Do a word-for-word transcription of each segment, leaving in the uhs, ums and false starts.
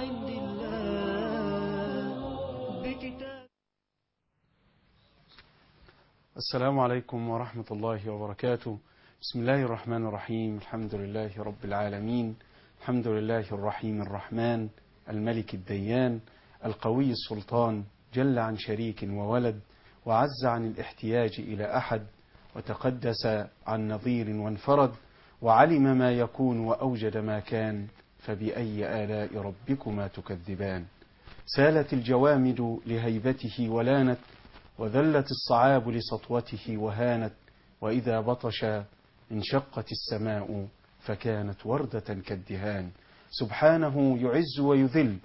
عند الله بكتاب. السلام عليكم ورحمة الله وبركاته. بسم الله الرحمن الرحيم. الحمد لله رب العالمين. الحمد لله الرحيم الرحمن الملك الديان القوي السلطان، جل عن شريك وولد، وعز عن الاحتياج إلى أحد، وتقدس عن نظير وانفرد، وعلم ما يكون وأوجد ما كان، فبأي آلاء ربكما تكذبان. سالت الجوامد لهيبته ولانت، وذلت الصعاب لسطوته وهانت، وإذا بطش انشقت السماء فكانت وردة كالدهان. سبحانه يعز ويذل،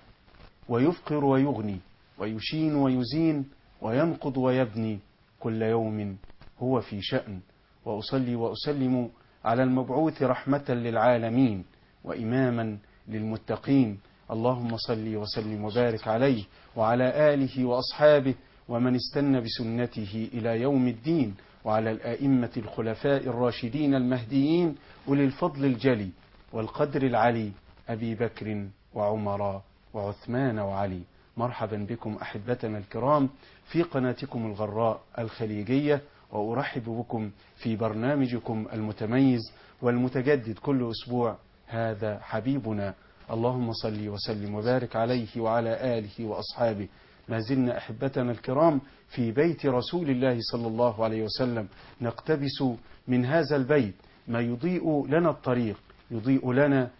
ويفقر ويغني، ويشين ويزين، وينقض ويبني، كل يوم هو في شأن. وأصلي وأسلم على المبعوث رحمة للعالمين وإماما للمتقين. اللهم صل وسلم وبارك عليه وعلى آله وأصحابه ومن استنى بسنته إلى يوم الدين، وعلى الآئمة الخلفاء الراشدين المهديين أولي الفضل الجلي والقدر العلي، أبي بكر وعمر وعثمان وعلي. مرحبا بكم أحبتنا الكرام في قناتكم الغراء الخليجية، وأرحب بكم في برنامجكم المتميز والمتجدد كل أسبوع، هذا حبيبنا. اللهم صل وسلم وبارك عليه وعلى آله وأصحابه. ما زلنا أحبتنا الكرام في بيت رسول الله صلى الله عليه وسلم، نقتبس من هذا البيت ما يضيء لنا الطريق، يضيء لنا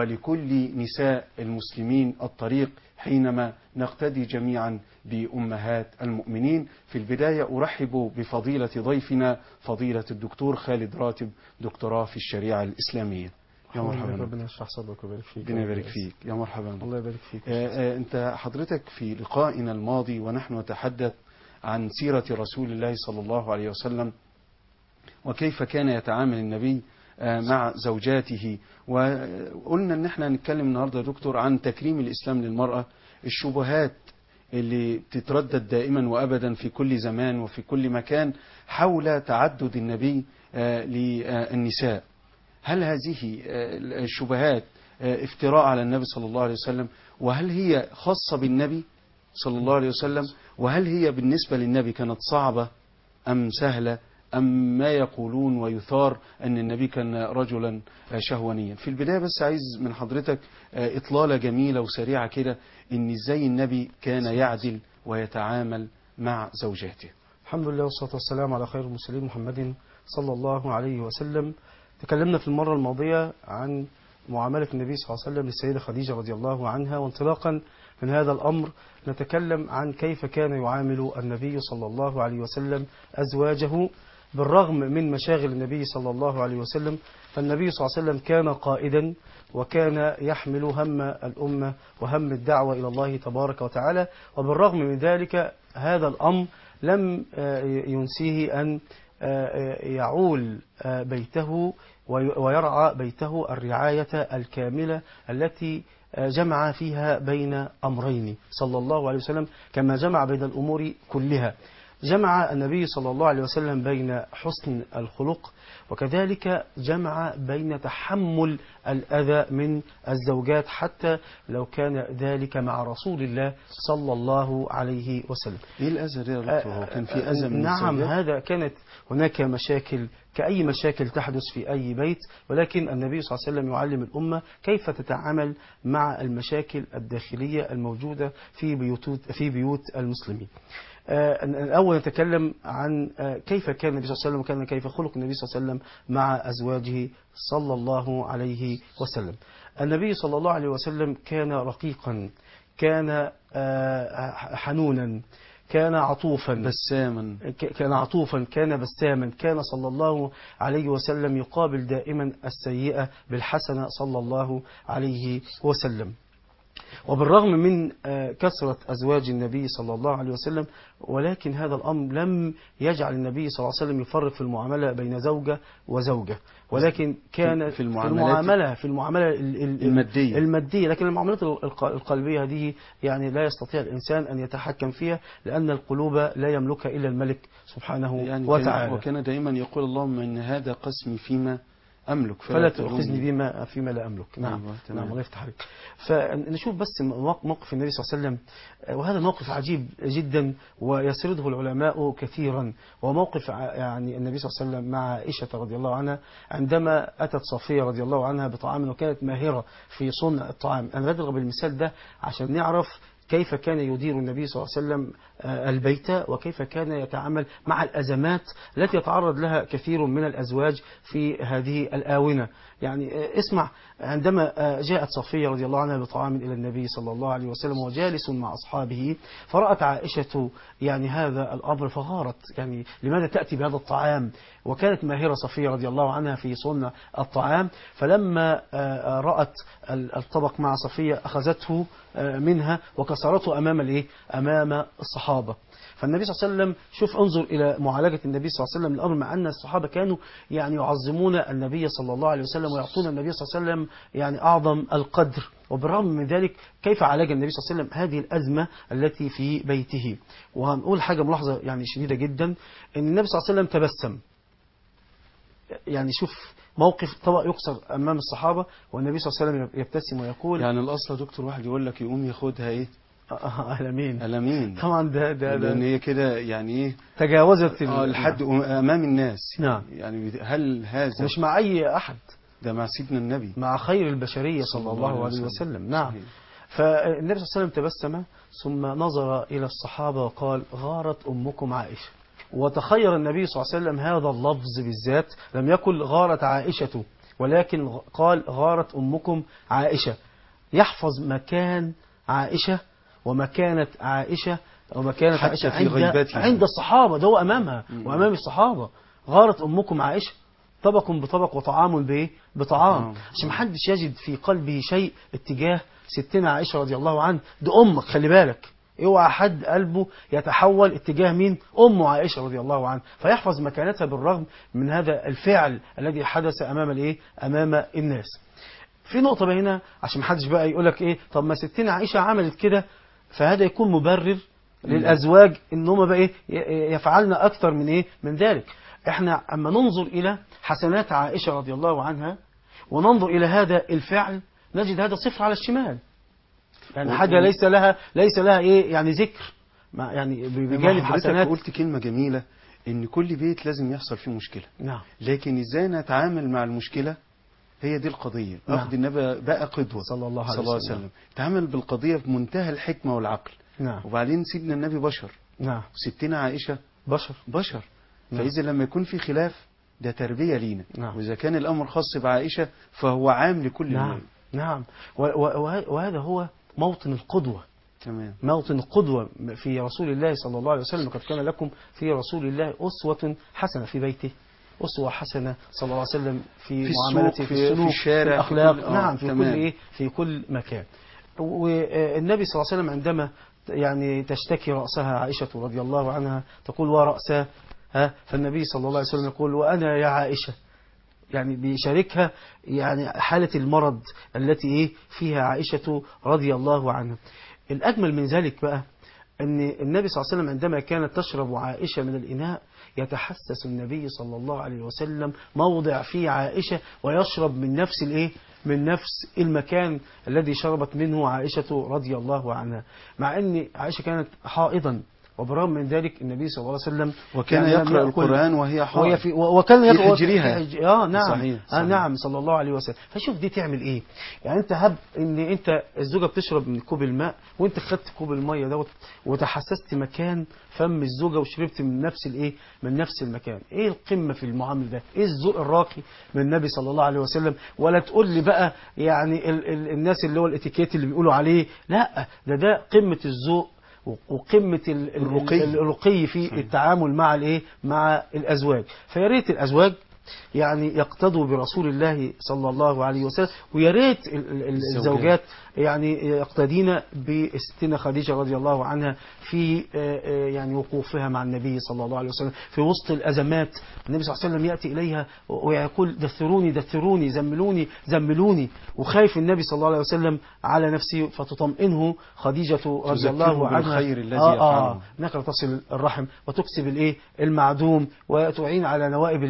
ولكل نساء المسلمين الطريق، حينما نقتدي جميعا بأمهات المؤمنين. في البداية أرحب بفضيلة ضيفنا فضيلة الدكتور خالد راتب، دكتوراه في الشريعة الإسلامية. يا مرحبا. ربنا يشرح صدرك ويبارك فيك. ربنا يبارك فيك. يا مرحبا. الله يبارك فيك. آه آه انت حضرتك في لقائنا الماضي ونحن نتحدث عن سيرة رسول الله صلى الله عليه وسلم، وكيف كان يتعامل النبي آه مع زوجاته، وقلنا ان احنا هنتكلم النهارده يا دكتور عن تكريم الإسلام للمرأة، الشبهات اللي بتتردد دائما وابدا في كل زمان وفي كل مكان حول تعدد النبي آه للنساء. هل هذه الشبهات افتراء على النبي صلى الله عليه وسلم، وهل هي خاصة بالنبي صلى الله عليه وسلم، وهل هي بالنسبة للنبي كانت صعبة أم سهلة، أم ما يقولون ويثار أن النبي كان رجلا شهوانيا؟ في البداية بس عايز من حضرتك إطلالة جميلة وسريعة كده إن إزاي النبي كان يعدل ويتعامل مع زوجاته. الحمد لله والصلاة والسلام على خير المرسلين محمد صلى الله عليه وسلم. تكلمنا في المرة الماضية عن معاملة النبي صلى الله عليه وسلم للسيدة خديجة رضي الله عنها، وانطلاقا من هذا الأمر نتكلم عن كيف كان يعامل النبي صلى الله عليه وسلم أزواجه بالرغم من مشاغل النبي صلى الله عليه وسلم. فالنبي صلى الله عليه وسلم كان قائدا، وكان يحمل هم الأمة وهم الدعوة إلى الله تبارك وتعالى، وبالرغم من ذلك هذا الأمر لم ينسيه أن يعول بيته ويرعى بيته الرعاية الكاملة التي جمع فيها بين أمرين صلى الله عليه وسلم، كما جمع بين الأمور كلها. جمع النبي صلى الله عليه وسلم بين حسن الخلق، وكذلك جمع بين تحمل الأذى من الزوجات حتى لو كان ذلك مع رسول الله صلى الله عليه وسلم. ايه الأذى ده يا دكتور؟ هو كان في أذى من نعم الزوجات؟ هذا كانت هناك مشاكل كأي مشاكل تحدث في أي بيت، ولكن النبي صلى الله عليه وسلم يعلم الأمة كيف تتعامل مع المشاكل الداخلية الموجودة في بيوت في بيوت المسلمين. الأول نتكلم عن كيف كان النبي صلى الله عليه وسلم وكان كيف خلق النبي صلى الله عليه وسلم مع أزواجه صلى الله عليه وسلم. النبي صلى الله عليه وسلم كان رقيقا، كان حنونا، كان عطوفا بساما، كان عطوفا كان بساما، كان صلى الله عليه وسلم يقابل دائما السيئة بالحسنة صلى الله عليه وسلم. وبالرغم من كثرة أزواج النبي صلى الله عليه وسلم، ولكن هذا الأمر لم يجعل النبي صلى الله عليه وسلم يفرق في المعاملة بين زوجة وزوجة، ولكن كان في المعاملات في المعاملة في المعاملة المادية المادية لكن المعاملات القلبية هذه يعني لا يستطيع الإنسان أن يتحكم فيها، لأن القلوب لا يملكها إلا الملك سبحانه يعني وتعالى. وكان دائما يقول اللهم إن هذا قسمي فيما أملك فلا تؤخذني بما فيما لا أملك. نعم. أيوة، تمام. نعم الله يفتح عليك. فنشوف بس موقف النبي صلى الله عليه وسلم، وهذا موقف عجيب جدا ويسرده العلماء كثيرا. وموقف يعني النبي صلى الله عليه وسلم مع عائشة رضي الله عنها عندما أتت صفية رضي الله عنها بطعام وكانت ماهرة في صنع الطعام. أنا بضرب بالمثال ده عشان نعرف كيف كان يدير النبي صلى الله عليه وسلم البيت، وكيف كان يتعامل مع الأزمات التي يتعرض لها كثير من الأزواج في هذه الآونة. يعني اسمع، عندما جاءت صفية رضي الله عنها بطعام إلى النبي صلى الله عليه وسلم وجالس مع أصحابه، فرأت عائشة يعني هذا الأمر فغارت، يعني لماذا تأتي بهذا الطعام؟ وكانت ماهرة صفية رضي الله عنها في صنع الطعام. فلما رأت الطبق مع صفية أخذته منها وكسرته أمام الإيه؟ أمام الصحابة. فالنبي صلى الله عليه وسلم، شوف انظر إلى معالجة النبي صلى الله عليه وسلم الأمر، مع أن الصحابة كانوا يعني يعظمون النبي صلى الله عليه وسلم ويعطون النبي صلى الله عليه وسلم يعني أعظم القدر، وبالرغم من ذلك كيف عالج النبي صلى الله عليه وسلم هذه الأزمة التي في بيته. وهنقول حاجة ملاحظة يعني شديدة جدا، أن النبي صلى الله عليه وسلم تبسم. يعني شوف موقف طبق يكسر أمام الصحابة والنبي صلى الله عليه وسلم يبتسم ويقول، يعني الأصل يا دكتور واحد يقول لك يقوم ياخدها إيه؟ ألمين. ألمين طبعا ده ده لأن هي كده يعني إيه تجاوزت اه لحد أمام الناس. نعم. يعني هل هذا مش مع أي أحد، ده مع سيدنا النبي، مع خير البشرية صلى الله عليه وسلم. نعم. صحيح. فالنبي صلى الله عليه وسلم تبسم ثم نظر إلى الصحابة وقال غارت أمكم عائشة. وتخير النبي صلى الله عليه وسلم هذا اللفظ بالذات، لم يقل غارت عائشة ولكن قال غارت أمكم عائشة، يحفظ مكان عائشة ومكانة عائشة ومكانة عائشة في غيبتها عند الصحابة، ده هو أمامها مم. وأمام الصحابة. غارت أمكم عائشة، طبق بطبق وطعام بإيه بطعام، آه. عشان محدش يجد في قلبه شيء اتجاه ستنا عائشة رضي الله عنها. ده أمك، خلي بالك، اوعى حد قلبه يتحول اتجاه مين؟ أم عائشة رضي الله عنها، فيحفظ مكانتها بالرغم من هذا الفعل الذي حدث أمام الإيه؟ أمام الناس. في نقطة بقى هنا عشان محدش بقى يقولك إيه، طب ما ستنا عائشة عملت كده، فهذا يكون مبرر للأزواج إن هم بقى إيه يفعلنا أكثر من إيه من ذلك. إحنا أما ننظر إلى حسنات عائشة رضي الله عنها وننظر إلى هذا الفعل نجد هذا صفر على الشمال، يعني حاجة ليس لها ليس لها إيه يعني ذكر، يعني بجانب حسنات. قلت كلمة جميلة، إن كل بيت لازم يحصل فيه مشكلة. نعم. لكن إزاي نتعامل مع المشكلة هي دي القضية. نعم. أخذ النبي بقى قدوة صلى الله عليه, صلى الله عليه وسلم، تعامل بالقضية بمنتهى الحكمة والعقل. نعم. وبعدين سيدنا النبي بشر. نعم. وستنا عائشة بشر بشر. نعم. فإذا لما يكون في خلاف ده تربية لينا. نعم. وإذا كان الأمر خاص بعائشة فهو عام لكل نعم. الناس. نعم. وهذا هو موطن القدوة. تمام. موطن القدوة في رسول الله صلى الله عليه وسلم. قد كان لكم في رسول الله أسوة حسنة في بيته، أسوة حسنة صلى الله عليه وسلم في, في معاملته، في, في السلوك، في الشارع، في الأخلاق. في كل... نعم. في تمام. كل إيه في كل مكان. والنبي صلى الله عليه وسلم عندما يعني تشتكي رأسها عائشة رضي الله عنها تقول ورأسها، ها، فالنبي صلى الله عليه وسلم يقول وأنا يا عائشة، يعني بيشاركها يعني حالة المرض التي إيه فيها عائشة رضي الله عنها. الأجمل من ذلك بقى أن النبي صلى الله عليه وسلم عندما كانت تشرب عائشة من الإناء يتحسس النبي صلى الله عليه وسلم موضع فيه عائشة ويشرب من نفس الإيه من نفس المكان الذي شربت منه عائشة رضي الله عنها، مع أن عائشة كانت حائضا، وبرغم من ذلك النبي صلى الله عليه وسلم وكان يعني يقرأ القرآن وهي حائض، وهي في وكان يقرأ في حجرها. في اه نعم. صحيح. صحيح. آه نعم صلى الله عليه وسلم. فشوف دي تعمل ايه، يعني انت هب ان انت الزوجه بتشرب من كوب الماء وانت خدت كوب الميه دوت وتحسست مكان فم الزوجه وشربت من نفس الايه من نفس المكان، ايه القمه في المعامله ده؟ ايه الذوق الراقي من النبي صلى الله عليه وسلم؟ ولا تقول لي بقى يعني ال ال الناس اللي هو الاتيكيت اللي بيقولوا عليه، لا، ده ده قمه الذوق وقمة الرقي, الرقي في صحيح. التعامل مع الايه مع الازواج. فيا ريت الازواج يعني يقتدوا برسول الله صلى الله عليه وسلم، ويا ريت الزوجات يعني يقتدين بستنا خديجة رضي الله عنها في يعني وقوفها مع النبي صلى الله عليه وسلم في وسط الأزمات. النبي صلى الله عليه وسلم يأتي إليها ويقول دثروني دثروني زملوني زملوني، وخايف النبي صلى الله عليه وسلم على نفسه فتطمئنه خديجة رضي الله عنها بالخير الذي آه يفعله، انك تصل الرحم وتكسب الايه المعدوم وتعين على نوائب الايه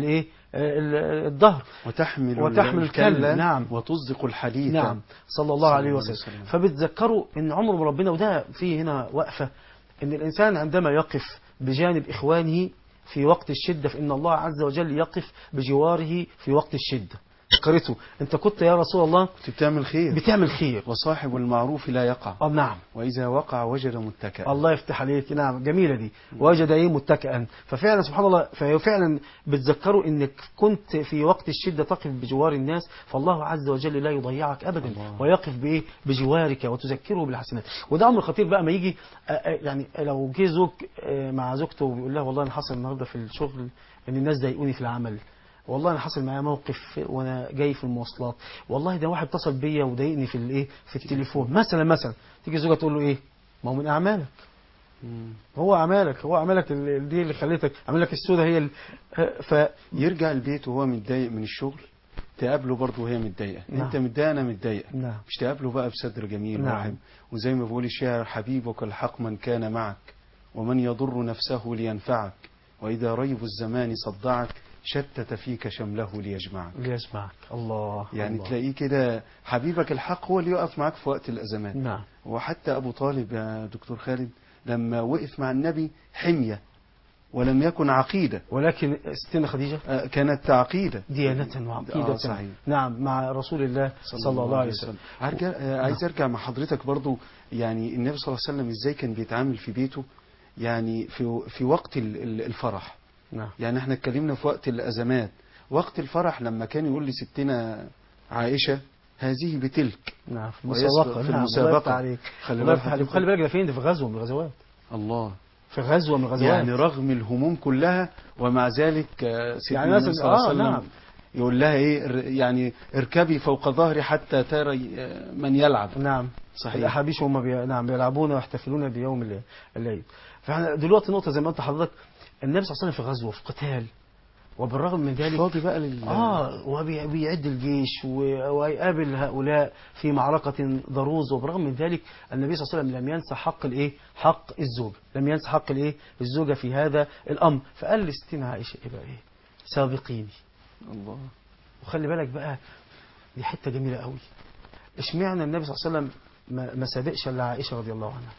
ال- الدهر. وتحمل وتحمل الكلة، نعم. وتصدق الحديث. نعم صلى الله عليه الله وسلم. عليه وسلم. فبتذكروا ان عمر ربنا، وده فيه هنا وقفة، ان الانسان عندما يقف بجانب اخوانه في وقت الشدة فان الله عز وجل يقف بجواره في وقت الشدة. ذكرته انت كنت يا رسول الله كنت بتعمل خير، بتعمل خير. وصاحب المعروف لا يقع، اه نعم. وإذا وقع وجد متكئا. الله يفتح عليك، نعم جميلة دي. وجد ايه متكئا. ففعلا سبحان الله، ففعلا بتذكروا انك كنت في وقت الشدة تقف بجوار الناس، فالله عز وجل لا يضيعك ابدا، الله. ويقف بايه بجوارك وتذكره بالحسنات. وده امر خطير بقى ما يجي آه، آه، يعني لو جه زوج آه، مع زوجته ويقول لها والله انا حصل النهارده في الشغل ان الناس ضايقوني في العمل، والله انا حصل معايا موقف وانا جاي في المواصلات، والله ده واحد اتصل بيا وضايقني في الايه في التليفون مثلا مثلا تيجي الزوجه تقول له ايه؟ ما هو من اعمالك، مم. هو اعمالك هو اعمالك اللي- دي اللي خليتك اعمالك السوداء هي ال... ف يرجع البيت وهو متضايق من الشغل، تقابله برضه وهي متضايقه. نعم. انت متضايق انا متضايقه، نعم. مش تقابله بقى بصدر جميل نعم. ورحم. وزي ما بيقول الشاعر: حبيبك الحق من كان معك، ومن يضر نفسه لينفعك، واذا ريب الزمان صدعك شتت فيك شمله ليجمعك. ليسمعك. الله. يعني الله. تلاقيه كده حبيبك الحق هو اللي يقف معاك في وقت الازمات. نعم. وحتى ابو طالب يا دكتور خالد لما وقف مع النبي حميه ولم يكن عقيده، ولكن ستنا خديجة آه، كانت عقيده ديانة وعقيدة. آه صحيح. نعم مع رسول الله صلى الله عليه وسلم. أرجع آه، عايز ارجع مع حضرتك برضو، يعني النبي صلى الله عليه وسلم ازاي كان بيتعامل في بيته، يعني في في وقت ال- ال- الفرح. نعم. يعني احنا اتكلمنا في وقت الازمات، وقت الفرح لما كان يقول لستنا عائشه: هذه بتلك. نعم في ويسبق المسابقة. في نعم. المسابقة. الله يفتح عليك. خلي الله بالك يفتح عليك. حضرتك. خلي بالك ده فين؟ ده في غزوة من الغزوات. الله. في غزوة من الغزوات. يعني رغم الهموم كلها ومع ذلك آه، سيدنا يعني النبي مثلا- صلى الله عليه آه، وسلم نعم. يقول لها ايه، ر- يعني اركبي فوق ظهري حتى تري آه، من يلعب. نعم صحيح. الأحابيش هم بي... نعم بيلعبون ويحتفلون بيوم الليل- العيد. فاحنا دلوقتي نقطة زي ما قلت لحضرتك، النبي صلى الله عليه وسلم في غزوة في قتال، وبالرغم من ذلك فاضي بقى لل اه وبيعد الجيش و- ويقابل هؤلاء في معركة ضروز، وبالرغم من ذلك النبي صلى الله عليه وسلم لم ينسى حق الايه؟ حق الزوجة، لم ينسى حق الايه؟ الزوجة في هذا الأمر. فقال لستنا عائشة ايه بقى ايه؟ سابقيني. الله. وخلي بالك بقى دي حتة جميلة قوي. اشمعنى النبي صلى الله عليه وسلم ما, ما سابقش الا عائشة رضي الله عنها؟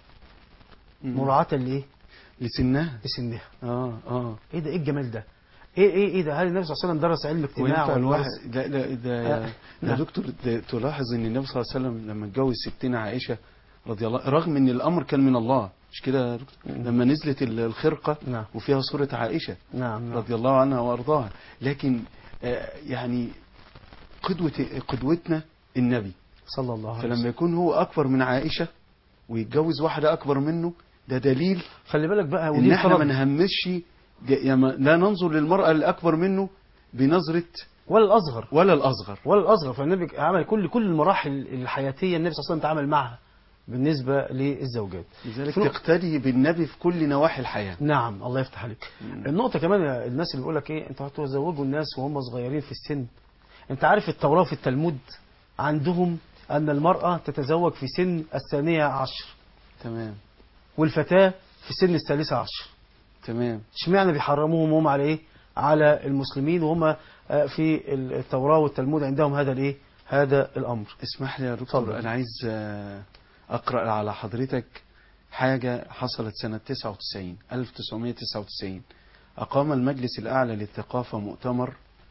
مم. مراعاة لايه؟ لسنها. لسنها. اه اه ايه ده؟ ايه الجمال ده؟ ايه ايه ايه ده؟ هل النبي صلى الله عليه وسلم درس علم اجتماع وينفع ولا الواحد درس؟ لا لا ده يا, آه، يا نعم. دكتور، ده تلاحظ ان النبي صلى الله عليه وسلم لما اتجوز ستنا عائشه رضي الله، رغم ان الامر كان من الله، مش كده يا دكتور؟ مم. لما نزلت ال- الخرقه نعم. وفيها صوره عائشه نعم نعم. رضي الله عنها وارضاها، لكن آه، يعني قدوه قدوتنا النبي. صلى الله عليه فلما وسلم. يكون هو اكبر من عائشه ويتجوز واحده اكبر منه، ده دليل خلي بالك بقى ان ودي احنا ما فرض نهمش، يعني لا ننظر للمراه الاكبر منه بنظره ولا الأصغر ولا الاصغر. ولا الأصغر. فالنبي عمل كل كل المراحل الحياتية النبي صلى الله عليه وسلم تعامل معها بالنسبة للزوجات. لذلك في نق- تقتدي بالنبي في كل نواحي الحياه. نعم الله يفتح عليك. النقطة كمان يا الناس اللي بيقول لك ايه انتوا هتزوجوا الناس وهم صغيرين في السن. انت عارف التوراة وفي التلمود عندهم أن المرأة تتزوج في سن الثانية عشر، تمام والفتاة في سن الثالثة عشر. تمام. اشمعنى بيحرموهم هم على ايه؟ على المسلمين، وهم آه، في التوراة والتلمود عندهم هذا الايه؟ هذا الأمر. اسمح لي يا دكتور، اتفضل. انا عايز آه، اقرا على حضرتك حاجه حصلت سنه تسعة وتسعين ألف وتسعمائة وتسعة وتسعين. اقام المجلس الاعلى للثقافه مؤتمر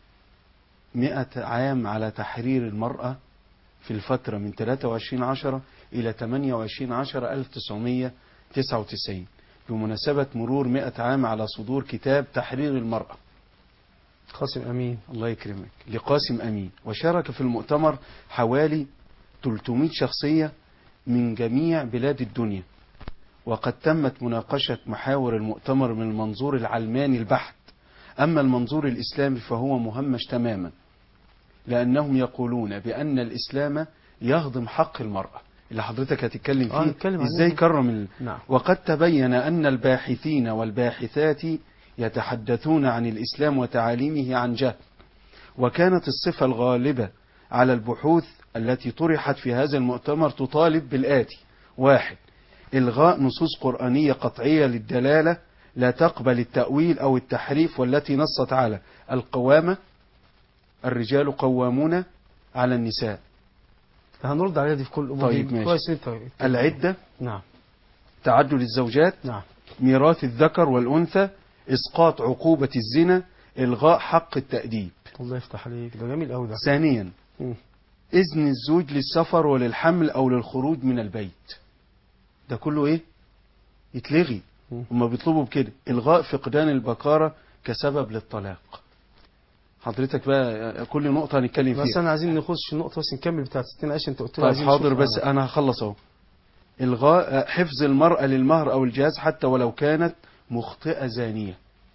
مئة عام على تحرير المراه في الفتره من ثلاثة وعشرين عشرة الى ثمانية وعشرين عشرة ألف وتسعمائة وتسعة وتسعين بمناسبه مرور مئة عام على صدور كتاب تحرير المراه. قاسم أمين. الله يكرمك. لقاسم أمين. وشارك في المؤتمر حوالي ثلاثمائة شخصية من جميع بلاد الدنيا، وقد تمت مناقشة محاور المؤتمر من المنظور العلماني البحت. أما المنظور الإسلامي فهو مهمش تماما، لأنهم يقولون بأن الإسلام يهضم حق المرأة اللي حضرتك هتتكلم آه، فيه نتكلم عنه. إزاي كرم ال... نعم. وقد تبين أن الباحثين والباحثات يتحدثون عن الإسلام وتعاليمه عن جهل، وكانت الصفة الغالبة على البحوث التي طرحت في هذا المؤتمر تطالب بالآتي: واحد، إلغاء نصوص قرآنية قطعية للدلالة لا تقبل التأويل أو التحريف، والتي نصت على القوامة، الرجال قوامون على النساء. هنرد عليها دي في كل طيب ماشي. كويس انت. العدة، نعم تعدد الزوجات، نعم ميراث الذكر والأنثى، إسقاط عقوبة الزنا، إلغاء حق التأديب. الله يفتح عليك، ده جميل قوي ده. ثانيا مم. إذن الزوج للسفر وللحمل أو للخروج من البيت. ده كله إيه؟ يتلغي. مم. هما بيطلبوا بكده إلغاء فقدان البكارة كسبب للطلاق. حضرتك بقى كل نقطة هنتكلم فيها. بس انا عايزين نخش نقطه بس نكمل بتاعت ستين عيش انت قلت لي طيب عايزين حاضر، نشوف بس أنا. أنا هخلص أهو. إلغاء حفظ المرأة للمهر أو الجهاز حتى ولو كانت مخطئة زانية.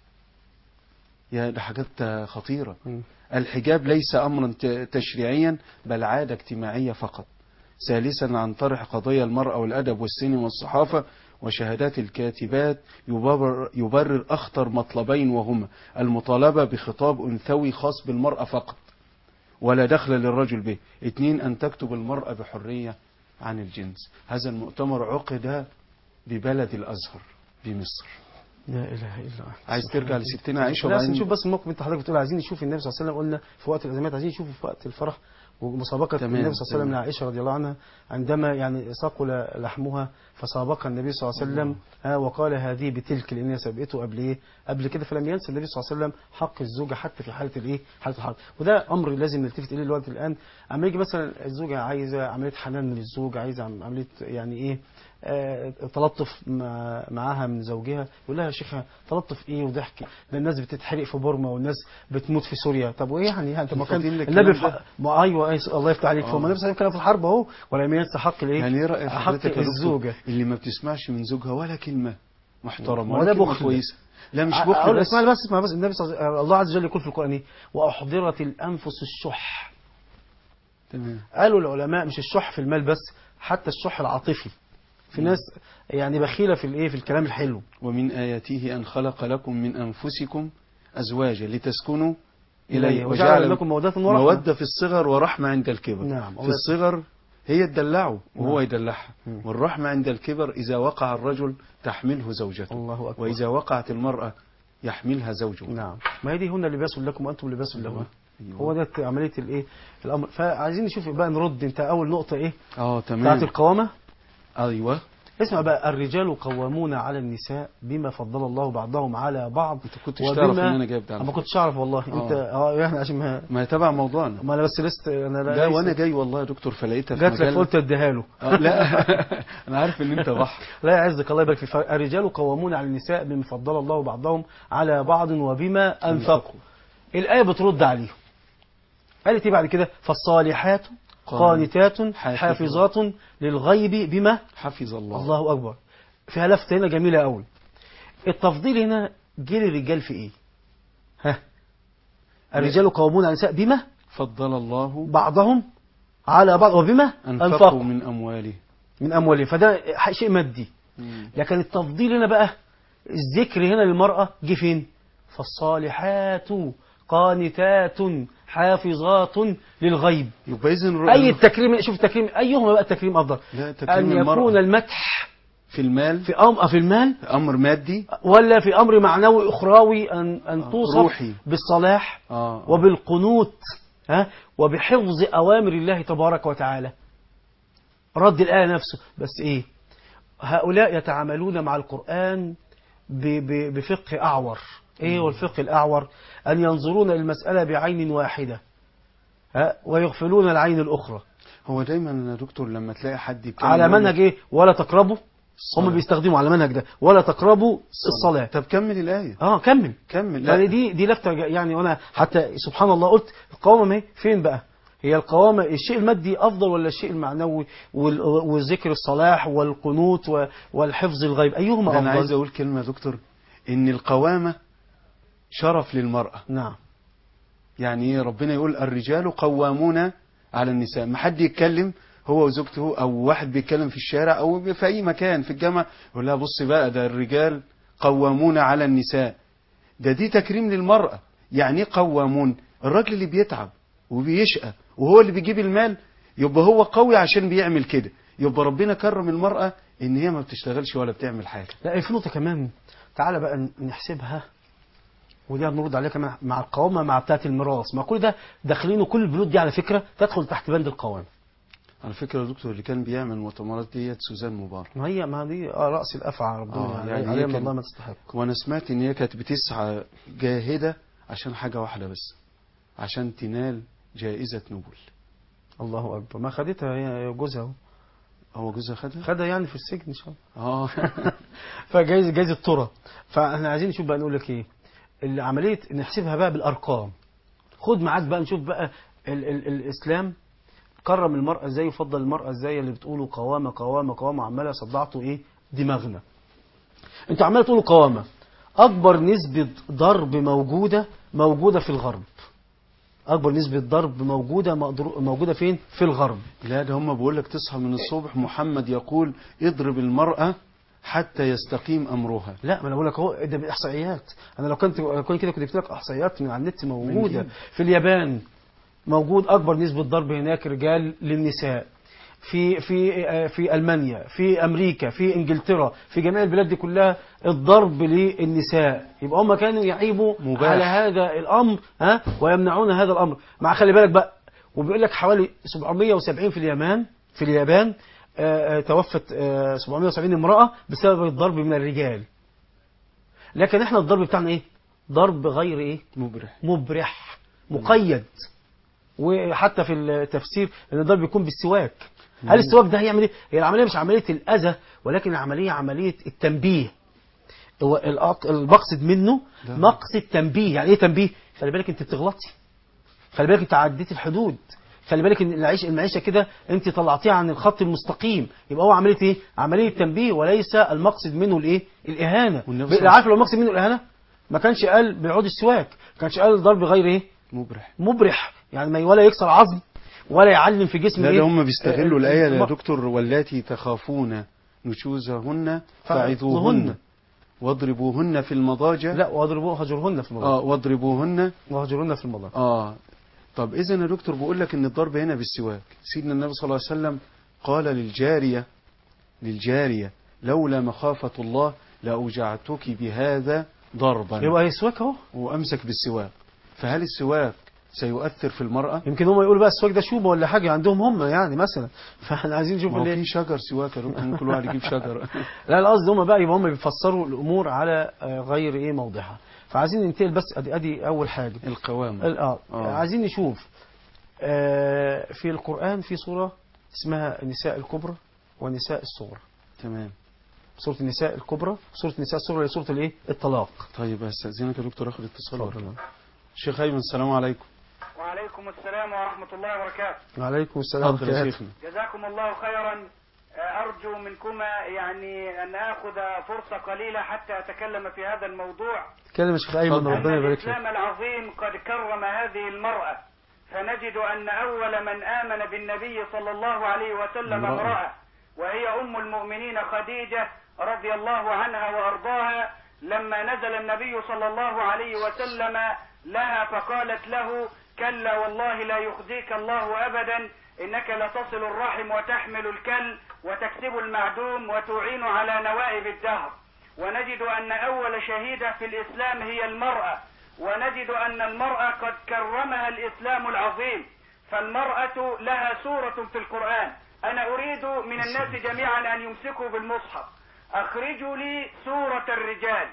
يا ده حاجات خطيرة. مم. الحجاب ليس أمرا تشريعيا بل عادة اجتماعية فقط. ثالثا عن طرح قضايا المرأة والأدب والسينما والصحافة وشهادات الكاتبات يبرر, يبرر أخطر مطلبين، وهما المطالبة بخطاب أنثوي خاص بالمرأة فقط ولا دخل للرجل به. اثنين أن تكتب المرأة بحرية عن الجنس. هذا المؤتمر عقد ببلد الأزهر بمصر. لا اله الا الله. عايز ترجع لستنا عائشة لا وبعدين نشوف بس الموقف. انت حضرتك بتقول عايزين نشوف النبي صلى الله عليه وسلم، قلنا في وقت الازمات عايزين نشوفه في وقت الفرح ومسابقه تمام، النبي صلى الله عليه وسلم تمام. لعائشه رضي الله عنها عندما يعني ثقل لحمها فسابقها النبي صلى الله عليه وسلم ها وقال هذه بتلك، لان هي سبقته قبل ايه؟ قبل كده. فلم ينسى النبي صلى الله عليه وسلم حق الزوجه حتى في حاله الايه؟ حاله الحرب. وده امر لازم نلتفت اليه الوقت الان. اما يجي مثلا الزوجه عايزه عمليه حنان من الزوج، عايزه عمليه يعني ايه؟ آه، تلطف مع معاها من زوجها، يقول لها يا شيخه تلطف ايه وضحك؟ ده الناس بتتحرق في بورما والناس بتموت في سوريا. طب وايه يعني؟ انت ما كان فاضل لك النبي الكلام في ده؟ ما ايوه أيوة الله يفتح عليك. فما النبي صلى الله عليه وسلم كان في الحرب اهو ولم ينسى حق الايه؟ يعني ايه رأي حق حضرتك يا دكتور الزوجه. اللي ما بتسمعش من زوجها ولا كلمة محترمة ولا ولا كلمة بخل. كويسة؟ لا مش أ- بخل أقول بس. اسمع بس اسمع بس النبي صلى الله عليه وسلم الله عز وجل يقول في القران ايه؟ واحضرت الانفس الشح. تمام. قالوا العلماء مش الشح في المال بس، حتى الشح العاطفي. في ناس يعني بخيله في الايه؟ في الكلام الحلو. ومن آياته أن خلق لكم من أنفسكم أزواجا لتسكنوا إليه إليه وجعل لكم مودة ورحمة. مودة في الصغر ورحمة عند الكبر. نعم. في الصغر هي تدلعه وهو نعم. يدلعها، مم. والرحمة عند الكبر إذا وقع الرجل تحمله زوجته، الله أكبر. وإذا وقعت المرأة يحملها زوجه. نعم. ما هي دي هن لباس لكم وأنتم لباس لهم. أيوة. هو ده عملية الايه؟ الأمر. فعايزين نشوف بقى نرد. أنت أول نقطة إيه؟ اه تمام. بتاعت القوامة. أيوة. اسمع بقى، الرجال قوامون على النساء بما فضل الله بعضهم على بعض. أنت كنتش تعرف إن أنا جايب ده؟ أنا ما كنتش أعرف والله. آه. أنت اه يعني عشان ما ما تبع موضوعنا. ما أنا بس لست أنا لا لا وانا جاي والله يا دكتور فلقيتها في جات لك مجلة. قلت اديها له. آه لا انا عارف ان انت بحر. لا يعزك الله يبارك فيك. الرجال قوامون على النساء بما فضل الله بعضهم على بعض وبما انفقوا. الآية بترد عليهم. قالت ايه بعد كده؟ فالصالحات قانتات حافظات للغيب بما حفظ الله. الله أكبر. فيها لفتة هنا جميلة قوي. التفضيل هنا جه للرجال في ايه؟ ها؟ الرجال قوامون على النساء بما فضل الله بعضهم على بعض وبما أنفقوا أنفقوا من أمواله من أموالهم. فده شيء مادي. مم. لكن التفضيل هنا بقى الذكر هنا للمرأة جه فين؟ فالصالحات قانتات حافظات للغيب. يبقى إذن أي التكريم، شوف التكريم أيهما بقى التكريم أفضل؟ لا تكريم أن المرأة يكون المدح في المال في أمر في المال أمر مادي ولا في أمر معنوي أخروي، أن أن توصف روحي. بالصلاح آه. وبالقنوت ها وبحفظ أوامر الله تبارك وتعالى. رد الآية نفسه. بس إيه؟ هؤلاء يتعاملون مع القرآن ب- ب- بفقه أعور. إيه هو الفقه الأعور؟ أن ينظرون المسألة بعين واحدة ها ويغفلون العين الأخرى. هو دايما يا دكتور لما تلاقي حد يتكلم على يقول منهج إيه؟ ولا تقربوا. الصلاة. هم بيستخدموا على منهج ده ولا تقربوا الصلاة. طب كمل الآية. اه كمل كمل. يعني لا دي دي لفتة يعني. وانا حتى سبحان الله قلت القوامة اهي فين بقى؟ هي القوامة الشيء المادي أفضل ولا الشيء المعنوي وال- والذكر الصلاح والقنوت و- والحفظ الغيب أيهما ده أنا عايز أفضل؟ أقول كلمة يا دكتور، إن القوامة شرف للمرأة. نعم. يعني إيه؟ ربنا يقول الرجال قوامون على النساء. ما حد يتكلم هو وزوجته أو واحد بيتكلم في الشارع أو في أي مكان في الجامعة يقول لها بص بقى ده الرجال قوامون على النساء. ده دي تكريم للمرأة. يعني إيه قوامون؟ الراجل اللي بيتعب وبيشقى وهو اللي بيجيب المال يبقى هو قوي عشان بيعمل كده. يبقى ربنا كرم المرأة إن هي ما بتشتغلش ولا بتعمل حاجة. لا في نقطة كمان تعالى بقى نحسبها، ودي هنرد عليها كمان مع القوامة مع بتاعة الميراث، ما كل ده داخلينه، كل البنود دي على فكرة تدخل تحت بند القوامة. على فكرة يا دكتور اللي كان بيعمل المؤتمرات ديت سوزان مبارك. ما هي ما دي آه رأس الأفعى ربنا آه يعني, يعني عليها هي من كان- الله ما تستحق. وانا سمعت ان هي كانت بتسعى جاهدة عشان حاجة واحدة بس، عشان تنال جائزة نوبل. الله أكبر، ما خدتها هي جوزها اهو. هو جوزها خدها؟ خدها يعني في السجن إن شاء الله. اه فجايزة جايزة ترى. فاحنا عايزين نشوف بقى، نقول لك ايه العملية، نحسبها بقى بالأرقام. خد معاك بقى نشوف بقى ال ال الإسلام كرم المرأة ازاي، وفضل المرأة ازاي، اللي بتقولوا قوامة قوامة قوامة عمالة صدعتوا ايه دماغنا. انتوا عمالة تقولوا قوامة، أكبر نسبة ضرب موجودة موجودة في الغرب. أكبر نسبة ضرب موجودة مقدر- موجودة فين؟ في الغرب. لا ده هم بيقول لك تصحى من الصبح محمد يقول اضرب المرأة حتى يستقيم أمرها. لا ما انا بقول لك اهو، ده بالاحصائيات. انا لو كنت لو كنت كده كنت جبت لك احصائيات من على النت موجوده. بنجيب. في اليابان موجود اكبر نسبه ضرب هناك رجال للنساء. في في آه، في المانيا، في امريكا، في انجلترا، في جميع البلاد دي كلها الضرب للنساء. يبقى هم كانوا يعيبوا مباح. على هذا الامر، ها، ويمنعون هذا الامر. مع خلي بالك بقى، وبيقول لك حوالي سبعمائة وسبعين في اليابان في اليابان آه، آه، توفت آه، سبعمائة وسبعين امرأة بسبب الضرب من الرجال. لكن احنا الضرب بتاعنا ايه؟ ضرب غير ايه؟ مبرح. مبرح، مقيد. وحتى في التفسير ان الضرب بيكون بالسواك. هل السواك ده هيعمل ايه؟ هي العمليه مش عمليه الاذى، ولكن العمليه عمليه التنبيه. هو الأق- المقصد منه ده. مقصد تنبيه. يعني ايه تنبيه؟ خلي بالك انت بتغلطي، خلي بالك انت عديت الحدود، خلي بالك ان العيش المعيشه كده انت طلعتيها عن الخط المستقيم. يبقى هو عمليه ايه؟ عمليه تنبيه، وليس المقصد منه الايه؟ الاهانه. والنبي صلى الله عارف لو المقصد منه الاهانه ما كانش قال بعود السواك، ما كانش قال ضرب غير ايه؟ مبرح. مبرح. يعني ما ولا يكسر عظم ولا يعلم في جسم لا ايه؟ ده هم بيستغلوا آه، الآية يا الم- دكتور، واللاتي تخافون نشوزهن فعظوهن. فعظوهن واضربوهن في المضاجع. لا واضربوه هجرهن في المضاجع. اه واضربوهن. وهجرهن في المضاجع. اه طب اذا يا دكتور بقول لك ان الضرب هنا بالسواك. سيدنا النبي صلى الله عليه وسلم قال للجارية للجارية لولا مخافة الله لأوجعتك بهذا ضربا. يبقى السواك اهو. وأمسك بالسواك. فهل السواك سيؤثر في المرأة؟ يمكن هم يقولوا بقى السواك ده شوبه ولا حاجه عندهم هم يعني مثلا، فاحنا عايزين نشوف ما هو اللي في شجر سواك يا دكتور، ممكن الواحد يجيب شجر. لا القصد هم بقى يبقى هم بيفسروا الامور على آه، غير ايه موضعها. فعايزين ننتقل بس ادي ادي اول حاجه. القوامة. ال- اه آه. عايزين نشوف آه، في القرآن في سورة اسمها النساء الكبرى والنساء الصغرى. تمام. سورة النساء الكبرى، سورة النساء الصغرى هي سورة الايه؟ الطلاق. طيب استاذنك يا دكتور اخد اتصال. اتفضل. الشيخ ايمن السلام عليكم. وعليكم السلام ورحمة الله وبركاته. وعليكم السلام اتفضل يا ورحمة الله. شيخنا. جزاكم الله خيرا. أرجو منكما يعني أن آخذ فرصة قليلة حتى أتكلم في هذا الموضوع. تكلم يا شيخ ايمن اتفضل. ربنا أن يبارك لك. الإسلام العظيم قد كرم هذه المرأة، فنجد أن أول من آمن بالنبي صلى الله عليه وسلم امرأة. امرأة، وهي أم المؤمنين خديجة رضي الله عنها وأرضاها، لما نزل النبي صلى الله عليه وسلم لها فقالت له: كلا والله لا يخزيك الله أبدا، إنك لتصل الرحم وتحمل الكل وتكسب المعدوم وتعين على نوائب الدهر. ونجد أن أول شهيدة في الإسلام هي المرأة، ونجد أن المرأة قد كرمها الإسلام العظيم، فالمرأة لها سورة في القرآن. أنا أريد من الناس جميعا أن يمسكوا بالمصحف، أخرجوا لي سورة الرجال.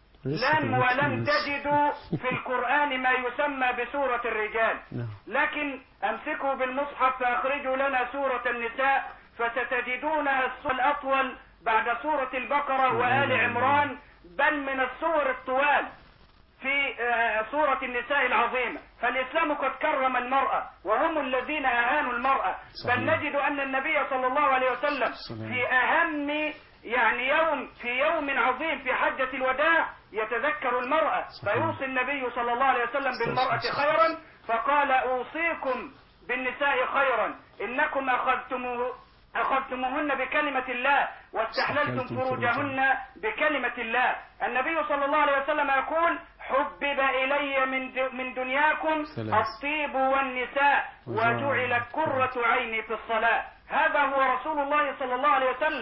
لم ولم تجدوا في القرآن ما يسمى بسورة الرجال، لكن أمسكوا بالمصحف فأخرجوا لنا سورة النساء، فستجدونها السورة الأطول بعد سورة البقرة وآل عمران، بل من السور الطوال في سورة النساء العظيمة. فالإسلام قد كرم المرأة، وهم الذين أهانوا المرأة. بل نجد أن النبي صلى الله عليه وسلم في أهم يعني يوم في يوم عظيم في حجة الوداع يتذكر المرأة، فيوصي النبي صلى الله عليه وسلم بالمرأة خيرا، فقال: أوصيكم بالنساء خيرا، إنكم أخذتموه أخذتموهن بكلمة الله واستحللتم فروجهن بكلمة الله. النبي صلى الله عليه وسلم يقول: حبب إلي من من دنياكم الطيب والنساء وجعلت قرة عيني في الصلاة. هذا هو رسول الله صلى الله عليه وسلم،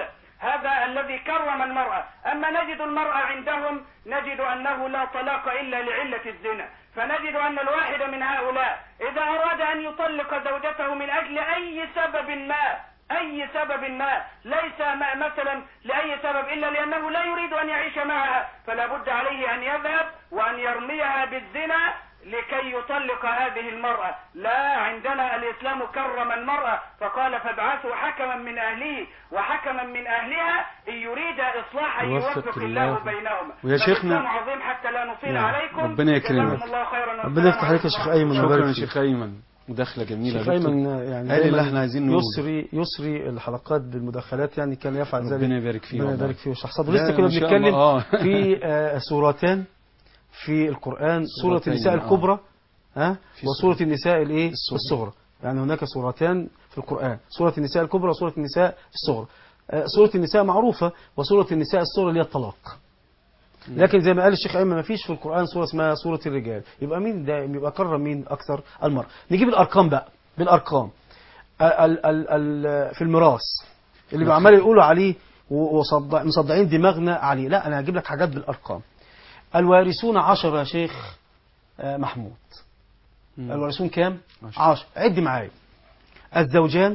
هذا الذي كرم المرأة. أما نجد المرأة عندهم نجد أنه لا طلاق إلا لعلة الزنا، فنجد أن الواحد من هؤلاء إذا أراد أن يطلق زوجته من أجل أي سبب ما أي سبب ما ليس مثلا لأي سبب إلا لأنه لا يريد أن يعيش معها، فلا بد عليه أن يذهب وأن يرميها بالزنا لكي يطلق هذه المرأة. لا، عندنا الإسلام كرم المرأة فقال فابعثوا حكما من أهله وحكما من أهلها إن يريد إصلاحا يوفق الله بينهما. ويا شيخنا عظيم حتى لا نطيل نعم. عليكم. ربنا يكرمك. الله خيرا. ربنا يفتح عليك يا شيخ أيمن. شكرا يا شيخ أيمن، مداخلة جميلة. شيخ أيمن يعني هذا اللي احنا عايزين نقوله. يسري يسري الحلقات بالمداخلات، يعني كان يفعل ذلك. ربنا يبارك فيه. ربنا يبارك فيه وشخص. لا، لسه كنا ما شاء بنتكلم الله. آه. في آه، سورتان في القرآن، سورة سورتين، النساء آه. الكبرى ها في وسورة النساء الايه الصغرى. الصغرى. يعني هناك سورتان في القرآن، سورة النساء الكبرى وسورة النساء الصغرى. آه، سورة النساء معروفة، وسورة النساء الصغرى اللي هي الطلاق. لكن زي ما قال الشيخ أيمن ما فيش في القرآن سورة اسمها سورة الرجال. يبقى مين ده؟ يبقى كرم مين أكثر؟ المرأة. نجيب الأرقام بقى، بالأرقام. ال ال ال في الميراث اللي بعمال يقولوا عليه ومصدعين دماغنا عليه، لا أنا هجيب لك حاجات بالأرقام. الوارثون عشرة يا شيخ محمود. الوارثون كام؟ عشر. عد معايا. الزوجان،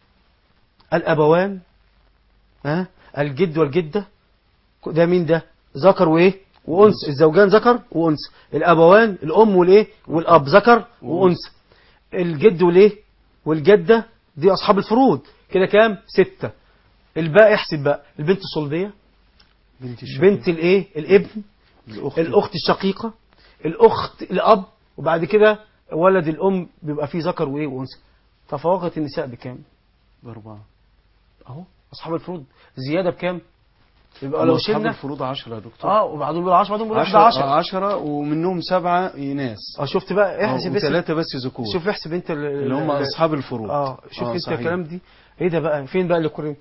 الأبوان، ها، الجد والجدة، ده مين ده؟ ذكر وايه؟ وانثى. الزوجان ذكر وانثى، الابوان الام والايه؟ والاب ذكر وانثى، الجد والايه؟ والجده دي اصحاب الفروض. كده كام؟ ستة. الباقي احسب بقى. البنت الصلبيه، بنت الشقيقة، بنت الايه؟ الابن، الأخت, الاخت الشقيقه، الاخت الاب، وبعد كده ولد الام بيبقى فيه ذكر وايه؟ وانثى. تفوقت النساء بكام؟ بأربعة. اهو اصحاب الفروض زياده بكام؟ يبقى لو أصحاب شلنا الفروض عشرة يا دكتور. اه وبعدهم بيقولوا عشرة، بعدهم بيقولوا عشرة, عشرة. عشرة ومنهم سبعة إناث. اه شفت بقى؟ احسب بس ثلاثة بس ذكور. شوف احسب انت اللي هم أصحاب الفروض. اه شوف آه انت صحيح. الكلام دي ايه ده بقى؟ فين بقى اللي كورين؟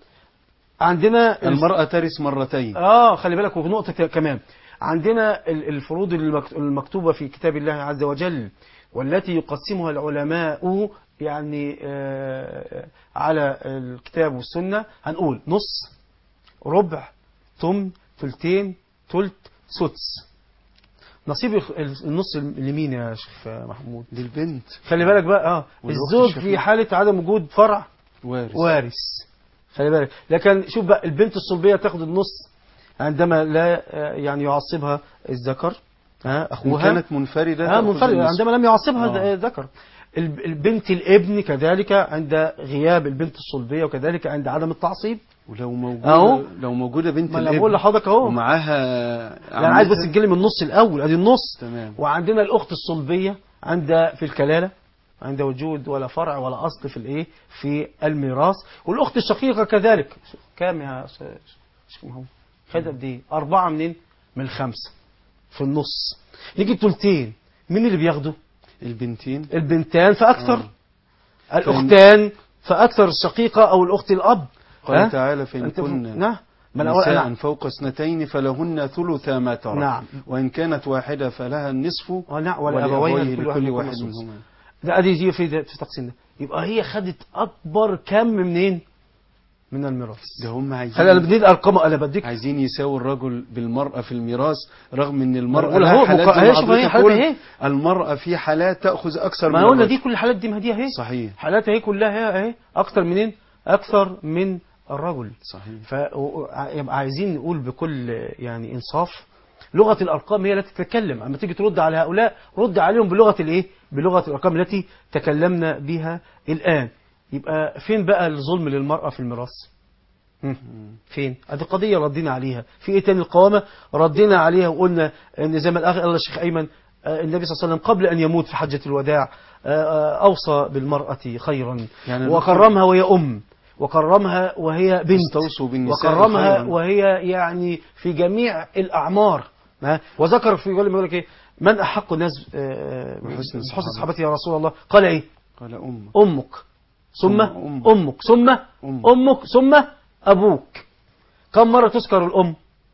عندنا المرأة ترث مرتين. اه خلي بالك، ونقطة كمان عندنا الفروض المكتوبة في كتاب الله عز وجل والتي يقسمها العلماء يعني آه على الكتاب والسنة. هنقول نص، ربع، تمن، ثلثين، ثلث، سدس. نصيب النص لمين يا شيخ محمود؟ للبنت. خلي بالك بقى اه الزوج في حالة عدم وجود فرع وارث. وارث. خلي بالك. لكن شوف بقى البنت الصلبية تاخد النص عندما لا يعني يعصبها الذكر ها اخوها. كانت منفردة. اه منفردة عندما لم يعصبها الذكر. آه. البنت الابن كذلك عند غياب البنت الصلبية، وكذلك عند عدم التعصيب. ولو موجودة أهو. لو موجودة بنت ما انا بقول لحضرتك اهو، ومعاها انا عايز بس نتكلم النص الاول، ادي النص. تمام. وعندنا الاخت الصلبية عند في الكلالة عند وجود ولا فرع ولا اصل في الايه في الميراث. والاخت الشقيقة كذلك. كام يا شيخ محمود؟ خد قد ايه؟ أربعة منين؟ من الخمسة في النص. يجي الثلثين مين اللي بياخده؟ البنتين. البنتان فاكثر. آه. الاختان فاكثر، الشقيقة او الاخت الاب. قال تعالى فإن كن نعم نساء نعم. فوق اثنتين فلهن ثلث ما ترك. نعم. وإن كانت واحدة فلها النصف. ونعم. ولأبويه لكل واحد منهما. ده ادي يجي في في التقسيم ده. يبقى هي خدت اكبر كم منين؟ من الميراث. ده هم عايزين. خلي انا بديك ارقام، انا بديك عايزين يساوي الرجل بالمرأة في الميراث، رغم ان المرأة لها لها حالات. حالات شوف هي حالات اهي. المرأة في حالات تأخذ اكثر ما من قلنا الرجل. دي كل الحالات دي، ما دي اهي صحيح. حالات اهي كلها اهي اكثر منين؟ اكثر من الرجل. صحيح. فيبقى عايزين نقول بكل يعني انصاف، لغة الارقام هي التي تتكلم. اما تيجي ترد على هؤلاء رد عليهم بلغة الايه؟ بلغة الارقام التي تكلمنا بها الان. يبقى فين بقى الظلم للمرأة في الميراث؟ فين؟ هذه قضية ردينا عليها. في ايه تاني؟ القوامة ردينا عليها وقلنا ان زي ما قال الشيخ ايمن النبي صلى الله عليه وسلم قبل ان يموت في حجة الوداع اوصى بالمرأة خيرا، يعني وكرمها وهي ام، وكرمها وهي بنت، وكرمها خيراً. وهي يعني في جميع الاعمار. وذكر في يقول لك ايه؟ من احق الناس بحسن حسن صحابتي يا رسول الله؟ قال ايه؟ قال امك. امك ثم أم. امك ثم أم. امك ثم ابوك. كم مرة تذكر الام؟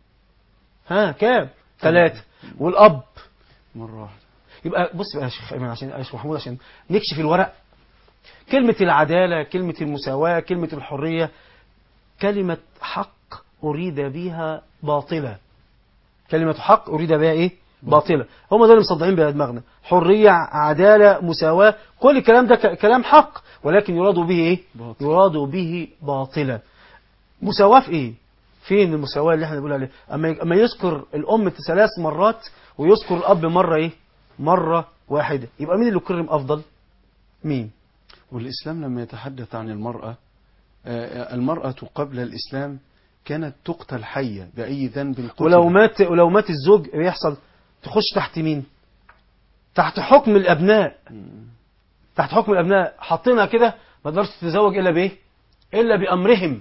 ها كام؟ ثلاثة. والاب مرة واحدة. يبقى بص بقى يا شيخ ايمن عشان يا شيخ محمود عشان نكشف الورق. كلمة العدالة، كلمة المساواة، كلمة الحرية، كلمة حق أريد بها باطلة. كلمة حق أريد بها إيه؟ باطلة. هم دول اللي مصدعين بها دماغنا. حرية، عدالة، مساواة، كل الكلام ده كلام حق، ولكن يراد به إيه؟ باطل. يراد به باطلة. مساواة في إيه؟ فين المساواة اللي احنا بنقول عليها؟ أما أما يذكر الأم ثلاث مرات ويذكر الأب مرة إيه؟ مرة واحدة، يبقى مين اللي كرم أفضل؟ مين؟ والإسلام لما يتحدث عن المرأة، المرأة قبل الإسلام كانت تقتل حية بأي ذنب قتل. ولو مات ولو مات الزوج بيحصل تخش تحت مين؟ تحت حكم الأبناء. تحت حكم الأبناء حاطينها كده، ما تقدرش تتزوج إلا بإيه؟ إلا بأمرهم.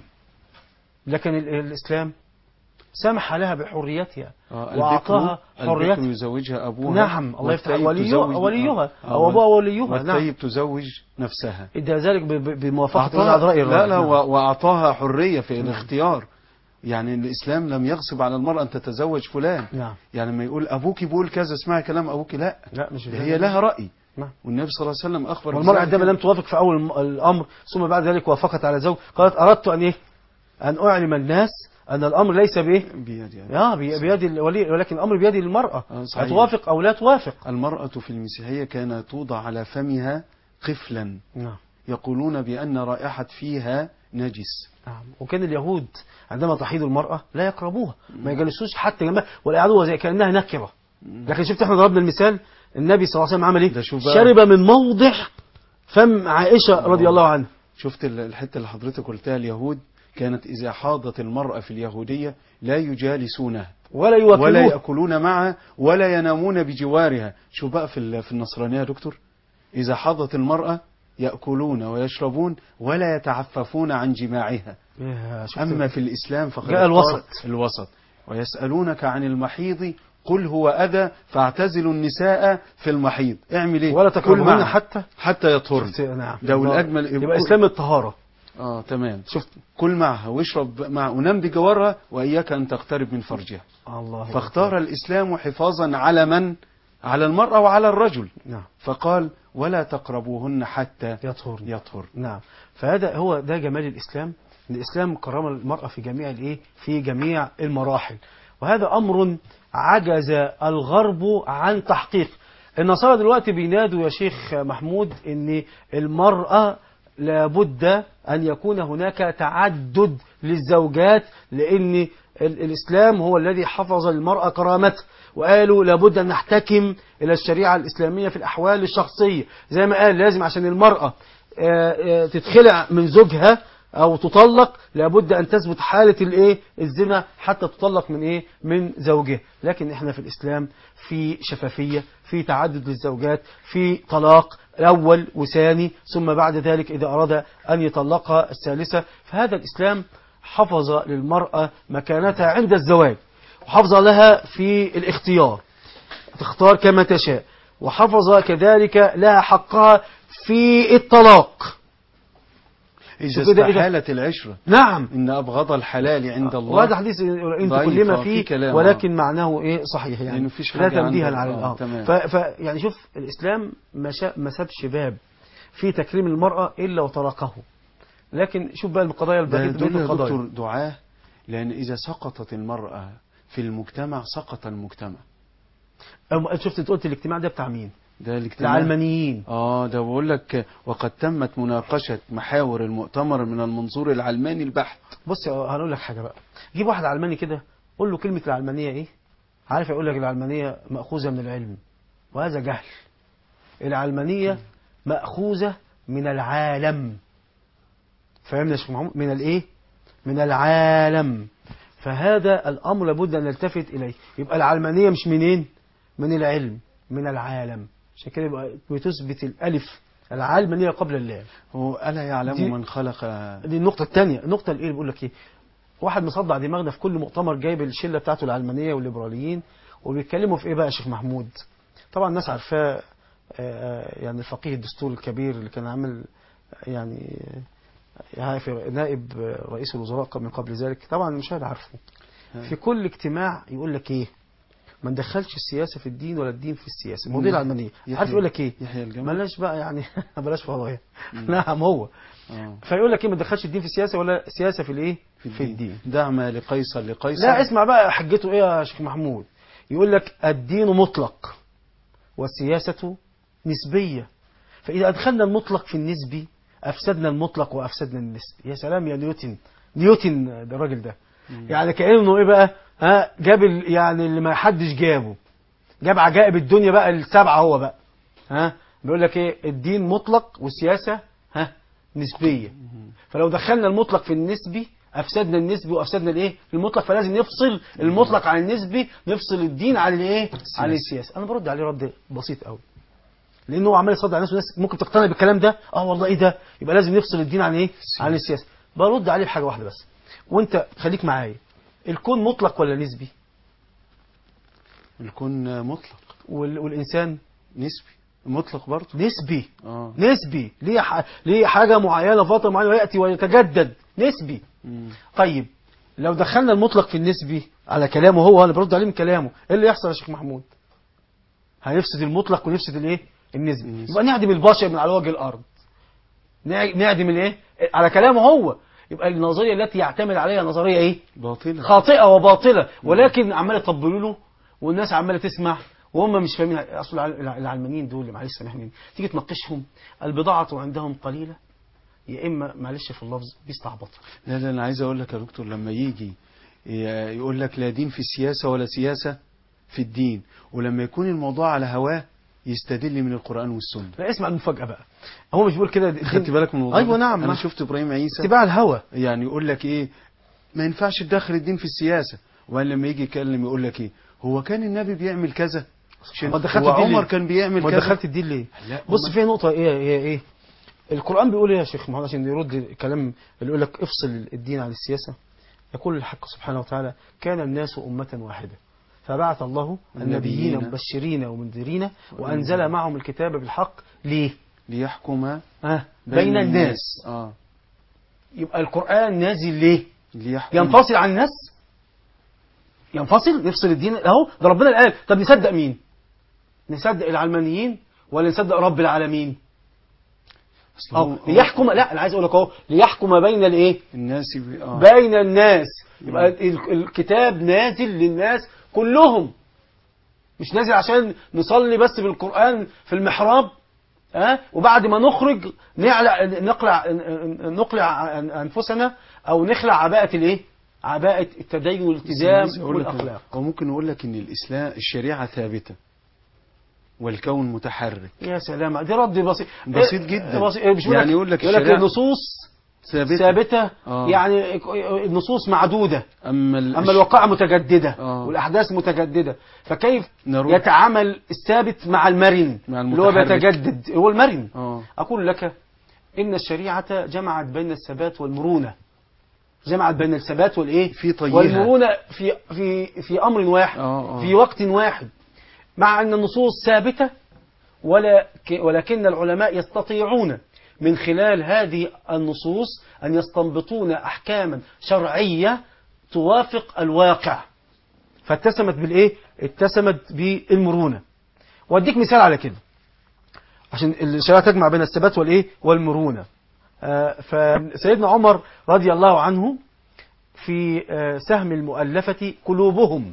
لكن الإسلام سمح لها بحريتها آه وأعطاها حريتها. يزوجها أبوها. نعم، الله يفتح. وليها وليها آه. أو أبوها وليها. نعم. والطيب تزوج نفسها. إدى ذلك بموافقة أعطاها العذراء الراجل. لا لا نعم. وأعطاها حرية في نعم. الاختيار. يعني الإسلام لم يغصب على المرأة أن تتزوج فلان. نعم. يعني لما يقول أبوك بيقول كذا اسمعي كلام أبوك، لا لا مش هي لها رأي. نعم. والنبي صلى الله عليه وسلم أخبر والمرأة عندما لم توافق في أول الأمر ثم بعد ذلك وافقت على زوج، قالت أردت أن إيه؟ أن أعلم الناس أن الأمر ليس بإيه؟ بيد يعني. آه بيد الولي، ولكن الأمر بيد المرأة. هتوافق أو لا توافق. المرأة في المسيحية كانت توضع على فمها قفلا. نعم. يقولون بأن رائحة فيها نجس. نعم. وكان اليهود عندما تحيض المرأة لا يقربوها، ما يجلسوش حتى جنبها ولا يقعدوها زي كأنها نكرة. لكن شفت احنا ضربنا المثال، النبي صلى الله عليه وسلم عمل ايه؟ شرب من موضع فم عائشة رضي الله عنها. شفت الحتة اللي حضرتك قلتها، اليهود كانت إذا حاضت المرأة في اليهودية لا يجالسونها ولا يوكلوها ولا يأكلون معها ولا ينامون بجوارها. شوف بقى في في النصرانية يا دكتور، إذا حاضت المرأة يأكلون ويشربون ولا يتعففون عن جماعها. أما في الإسلام فقد جاء الوسط. الوسط. ويسألونك عن المحيض قل هو أذى فاعتزلوا النساء في المحيض. اعمل ايه؟ ولا تقربون حتى حتى يطهرن. نعم. ده الأجمل. يبقى إسلام الطهارة. اه تمام. شفت، كل معها واشرب معها ونام بجوارها وإياك أن تقترب من فرجها. الله. فاختار الإسلام حفاظا على من؟ على المرأة وعلى الرجل. نعم. فقال ولا تقربوهن حتى يطهر. يطهر. نعم. فهذا هو ده جمال الإسلام. الإسلام كرم المرأة في جميع الإيه؟ في جميع المراحل. وهذا أمر عجز الغرب عن تحقيق. النصارى دلوقتي بينادوا يا شيخ محمود إن المرأة لابد أن يكون هناك تعدد للزوجات، لأن الإسلام هو الذي حفظ للمرأة كرامتها، وقالوا لابد أن نحتكم إلى الشريعة الإسلامية في الأحوال الشخصية. زي ما قال لازم عشان المرأة تتخلع من زوجها أو تطلق لابد أن تثبت حالة الإيه؟ الزنا حتى تطلق من إيه؟ من زوجها. لكن إحنا في الإسلام في شفافية، في تعدد للزوجات، في طلاق الأول وثاني، ثم بعد ذلك إذا أراد أن يطلقها الثالثة. فهذا الإسلام حفظ للمرأة مكانتها عند الزواج، وحفظ لها في الاختيار تختار كما تشاء، وحفظ كذلك لها حقها في الطلاق إذا استحالت العشرة. نعم. إن أبغض الحلال عند الله. وهذا حديث إن تكلم فيه، ولكن معناه إيه؟ صحيح يعني لا تنبيها على الأرض. ف يعني شوف الإسلام ما سابش باب في تكريم المرأة إلا وطرقه. لكن شوف بقى القضايا الباقية دول يا دكتور دعاة، لأن إذا سقطت المرأة في المجتمع سقط المجتمع. شفت انت قلت الاجتماع ده بتاع مين؟ ده الاجتماع العلمانيين. اه ده بقول لك وقد تمت مناقشة محاور المؤتمر من المنظور العلماني البحت. بص هنقول لك حاجة بقى، جيب واحد علماني كده قول له كلمة العلمانية ايه، عارف يقول لك العلمانية مأخوذة من العلم، وهذا جهل. العلمانية مأخوذة من العالم. فهمنا يا شيخ محمود؟ من الايه؟ من العالم. فهذا الأمر لابد أن نلتفت إليه. يبقى العلمانية مش منين؟ من العلم، من العالم. عشان كده يبقى بتثبت الألف العلمانية قبل اللام. هو ألا يعلم من خلق. دي النقطة الثانية. النقطة الإيه بيقول لك إيه؟ واحد مصدع دماغنا في كل مؤتمر جايب الشلة بتاعته العلمانية والليبراليين، وبيتكلموا في إيه بقى يا شيخ محمود؟ طبعا الناس عارفاه، يعني الفقيه الدستور الكبير اللي كان عامل يعني نائب رئيس الوزراء من قبل ذلك، طبعا المشاهد عارفه. في كل اجتماع يقول لك ايه؟ ما ندخلش السياسه في الدين ولا الدين في السياسه. المواضيع العلمانيه عارف يقول لك ايه؟ يحيى الجمل بلاش بقى يعني بلاش فضايح. نعم هو آه. فيقول لك ايه؟ ما تدخلش الدين في السياسه ولا السياسه في الايه؟ في في الدين. الدين. دع ما لقيصر لقيصر. لا اسمع بقى حجته ايه يا شيخ محمود؟ يقول لك الدين مطلق والسياسه نسبيه، فاذا ادخلنا المطلق في النسبي افسدنا المطلق وافسدنا النسبي. يا سلام يا نيوتن، نيوتن ده الراجل ده مم. يعني كانه ايه بقى؟ ها جاب ال- يعني اللي ما حدش جابه، جاب عجائب الدنيا بقى السبعه هو بقى. ها بيقول لك ايه؟ الدين مطلق والسياسه ها نسبيه، فلو دخلنا المطلق في النسبي افسدنا النسبي وافسدنا الايه المطلق، فلازم نفصل المطلق عن النسبي، نفصل الدين عن الايه عن السياسه. انا برد عليه رد بسيط قوي، لانه هو عمال يصدع على الناس والناس ممكن تقتنع بالكلام ده. اه والله ايه ده؟ يبقى لازم نفصل الدين عن ايه عن السياسه. برد عليه بحاجه واحده بس، وانت خليك معايا. الكون مطلق ولا نسبي؟ الكون مطلق. وال... والانسان نسبي. مطلق برضه. نسبي. اه نسبي ليه ح... ليه حاجه معينه فتره معينه وياتي ويتجدد. نسبي. مم. طيب لو دخلنا المطلق في النسبي على كلامه هو، انا برد عليه من كلامه، ايه اللي يحصل يا شيخ محمود؟ هنفسد المطلق ونفسد الايه النسبي. النسبي. يبقى نعدم البشر من على وجه الارض، نع- نعدم الايه على كلامه هو. يبقى النظريه التي يعتمد عليها نظريه ايه باطلة. خاطئه وباطله، ولكن عماله يطبلوا له والناس عماله تسمع وهم مش فاهمين. اصل الع- العلمانيين دول معلش سامحني، تيجي تناقشهم البضاعه عندهم قليله، يا اما معلش في اللفظ بيستعبطوا. لا لا انا عايز اقول لك يا دكتور، لما يجي ي- يقول لك لا دين في السياسة ولا سياسة في الدين، ولما يكون الموضوع على هواه يستدل من القرآن والسنة. لا اسمع المفاجاه بقى، هو مش بيقول كده دين- خدت بالك من الموضوع ايوه ده؟ نعم. انا ما- شفت ابراهيم عيسى اتباع الهوى. يعني يقول لك ايه، ما ينفعش تدخل الدين في السياسة، وبعدين لما يجي يتكلم يقول لك ايه، هو كان النبي بيعمل كذا، عشان ما دخلت هو الدين عمر ليه؟ كان بيعمل ما كذا. دخلت الدين ليه؟ لا بص هم- في نقطه ايه هي ايه القرآن بيقول ايه يا شيخ محمد عشان يرد الكلام اللي يقول لك افصل الدين عن السياسة؟ يقول الحق سبحانه وتعالى: كان الناس أمة واحدة فبعث الله النبيين النبيين مبشرين ومنذرين وأنزل معهم الكتاب بالحق. ليه؟ ليحكم آه بين الناس. اه يبقى القرآن نازل ليه؟ ليحكم. ينفصل عن الناس؟ ينفصل يفصل الدين اهو؟ ده ربنا اللي قال. طب نصدق مين؟ نصدق العلمانيين ولا نصدق رب العالمين؟ أصل أو هو- ليحكم، لا انا عايز اقول لك اهو ليحكم بين الايه؟ الناس بي... آه. بين الناس. يبقى ال- الكتاب نازل للناس كلهم، مش نازل عشان نصلي بس بالقرآن في المحراب ها، وبعد ما نخرج نعلع نقلع نقلع انفسنا او نخلع عباءة الايه؟ عباءة التدين والالتزام عايز أقول لك والاخلاق. هو ممكن نقول لك ان الاسلام الشريعه ثابته والكون متحرك. يا سلام، دي رد بسيط بسيط جدا. بسيط. مش بيقول يعني لك- يقول لك يقول لك الشريعة النصوص ثابته, ثابتة آه. يعني النصوص معدودة، اما ال- أما الواقع متجددة آه. والأحداث متجددة، فكيف نرد. يتعامل الثابت مع المرن مع اللي هو المتحرك. بيتجدد هو المرن؟ اه أقول لك إن الشريعة جمعت بين الثبات والمرونة، جمعت بين الثبات والإيه في طيها. والمرونة في في في أمر واحد، آه، آه. في وقت واحد، مع أن النصوص ثابتة، ولا ولكن العلماء يستطيعون من خلال هذه النصوص أن يستنبطون أحكاما شرعية توافق الواقع، فاتسمت بالإيه؟ اتسمت بالمرونة. وأديك مثال على كده عشان الشريعة تجمع بين الثبات والإيه؟ والمرونة. آه فسيدنا عمر رضي الله عنه في آه سهم المؤلفة قلوبهم،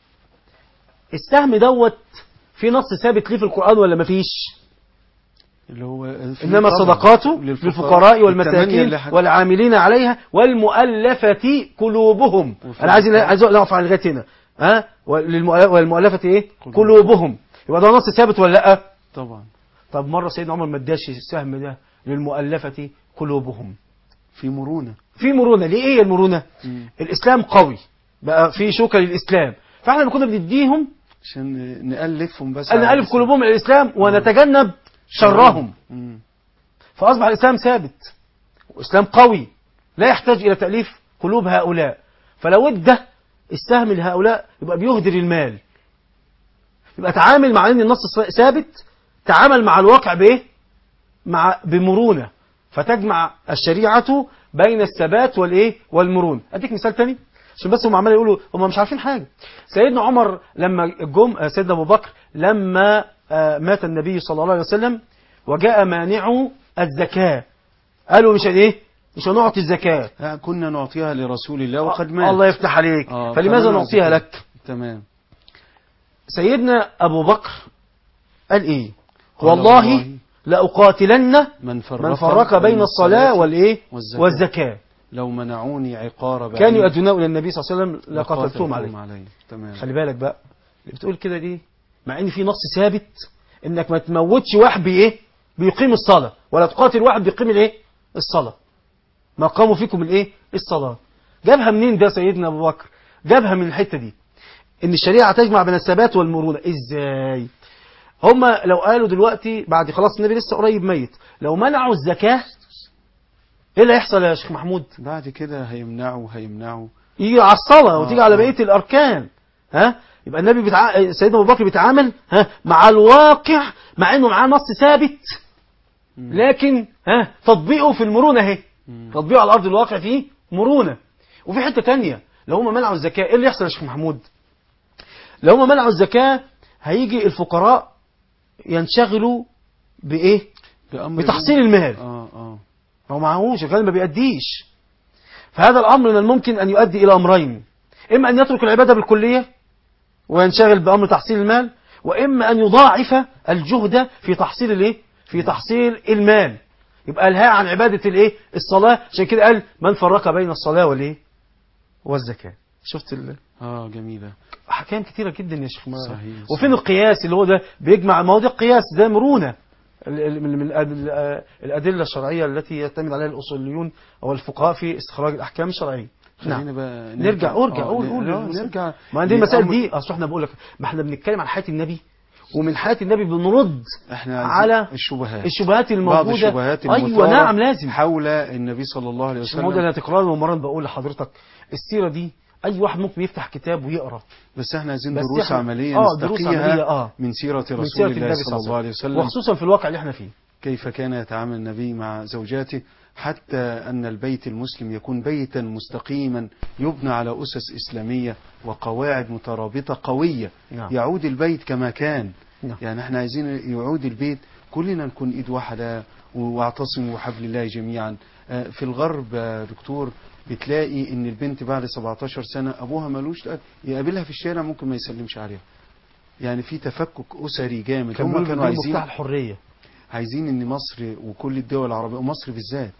السهم دوت في نص ثابت ليه في القرآن ولا مفيش؟ اللي هو في إنما طبعاً الصدقات للفقراء والمساكين التمانية اللي حك- والعاملين عليها والمؤلفة قلوبهم. وفي أنا عايز الفقراء. عايز نقف على لغاية هنا ها، والمؤ- والمؤلفة إيه؟ قلوبهم. قلوبهم. يبقى ده نص ثابت ولا لأ؟ طبعا طب مرة سيدنا عمر ما اداش السهم ده للمؤلفة قلوبهم، في مرونه. في مرونة. ليه؟ إيه المرونة؟ مم. الإسلام قوي بقى، في شوكة للإسلام، فإحنا لما كنا بنديهم عشان نألفهم بس أن على نألف الإسلام. قلوبهم إلى الإسلام ونتجنب شرهم، مم. فأصبح الإسلام ثابت وإسلام قوي لا يحتاج إلى تأليف قلوب هؤلاء. فلو ادى السهم لهؤلاء يبقى بيهدر المال. يبقى تعامل مع أن النص ثابت، تعامل مع الواقع بإيه؟ مع بمرونة، فتجمع الشريعة بين الثبات والإيه؟ والمرونة. أديك مثال تاني. عشان بس هم عمالين يقولوا هم مش عارفين حاجة. سيدنا عمر لما جم سيدنا أبو بكر لما مات النبي صلى الله عليه وسلم وجاء مانع الزكاة، قالوا مش ايه مش هنعطي الزكاة، كنا نعطيها لرسول الله وقد مات. الله يفتح عليك. آه فلماذا نعطيها لك؟ تمام. سيدنا أبو بكر قال ايه؟ والله لأقاتلن من فرق, من فرق بين الصلاة والإيه والزكاة. والزكاة لو منعوني عقار كانوا يؤدونه إلى النبي صلى الله عليه وسلم لقاتلتهم عليه. عليه. تمام. خلي بالك بقى اللي بتقول كده دي، مع إن في نص ثابت إنك ما تموتش واحد بإيه بيقيم الصلاة، ولا تقاتل واحد بيقيم الإيه الصلاة، ما قاموا فيكم الإيه الصلاة. جابها منين ده سيدنا أبو بكر؟ جابها من الحتة دي، إن الشريعة تجمع بين الثبات والمرونة. إزاي؟ هما لو قالوا دلوقتي بعد خلاص النبي لسه قريب ميت، لو منعوا الزكاة ايه اللي هيحصل يا شيخ محمود؟ بعد كده هيمنعوا هيمنعوا يجي على الصلاة آه وتيجي على آه. بقية الأركان. ها يبقى النبي بتع... سيدنا أبو بكر بيتعامل ها مع الواقع، مع إنه معاه نص ثابت، لكن ها تطبيقه في المرونة اهي، تطبيقه على أرض الواقع فيه مرونة. وفي حتة تانية، لو هم منعوا الزكاة ايه اللي يحصل يا شيخ محمود؟ لو هم منعوا الزكاة هيجي الفقراء ينشغلوا بإيه؟ بتحصيل المال. اه اه هو معهوش الغالب ما بيأديش. فهذا الأمر من الممكن أن يؤدي إلى أمرين، إما أن يترك العبادة بالكلية وينشغل بأمر تحصيل المال، وإما أن يضاعف الجهد في تحصيل الإيه؟ في تحصيل المال. يبقى الهاء عن عبادة الإيه؟ الصلاة. عشان كده قال من فرق بين الصلاة والإيه؟ والزكاة. شفت ال اه جميلة. أحكام كتيرة جدا يا شيخ. صحيح. وفين القياس اللي هو ده بيجمع مواضيع القياس ده مرونة من الأدلة الشرعية التي يعتمد عليها الأصوليون أو الفقهاء في استخراج الأحكام الشرعية. نعم. بقى نرجع ارجع قول قول نرجع ما عندي المسائل دي اصل احنا بقول لك ما احنا بنتكلم عن حياة النبي، ومن حياة النبي بنرد احنا على الشبهات الشبهات الموجودة. بعض الشبهات ايوه نعم لازم حول النبي صلى الله عليه وسلم. الموضوع ده تكرار ومرات بقول لحضرتك السيرة دي اي واحد ممكن يفتح كتاب ويقرا، بس احنا عايزين بس دروس إحنا- عملية آه، نستقيها دروس عملية، آه. من سيرة رسول من سيرة الله النبي صلى الله عليه وسلم، وخصوصا في الواقع اللي احنا فيه. كيف كان يتعامل النبي مع زوجاته، حتى أن البيت المسلم يكون بيتا مستقيما يبنى على أسس إسلامية وقواعد مترابطة قوية. نعم. يعود البيت كما كان. نعم. يعني احنا عايزين يعود البيت كلنا نكون إيد واحدة واعتصموا بحبل الله جميعا. في الغرب دكتور بتلاقي ان البنت بعد سبعتاشر سنة ابوها ملوش يقابلها في الشارع ممكن ما يسلمش عليها. يعني في تفكك اسري جامد. هم كانوا عايزين مفتاح الحرية، عايزين ان مصر وكل الدول العربية ومصر بالذات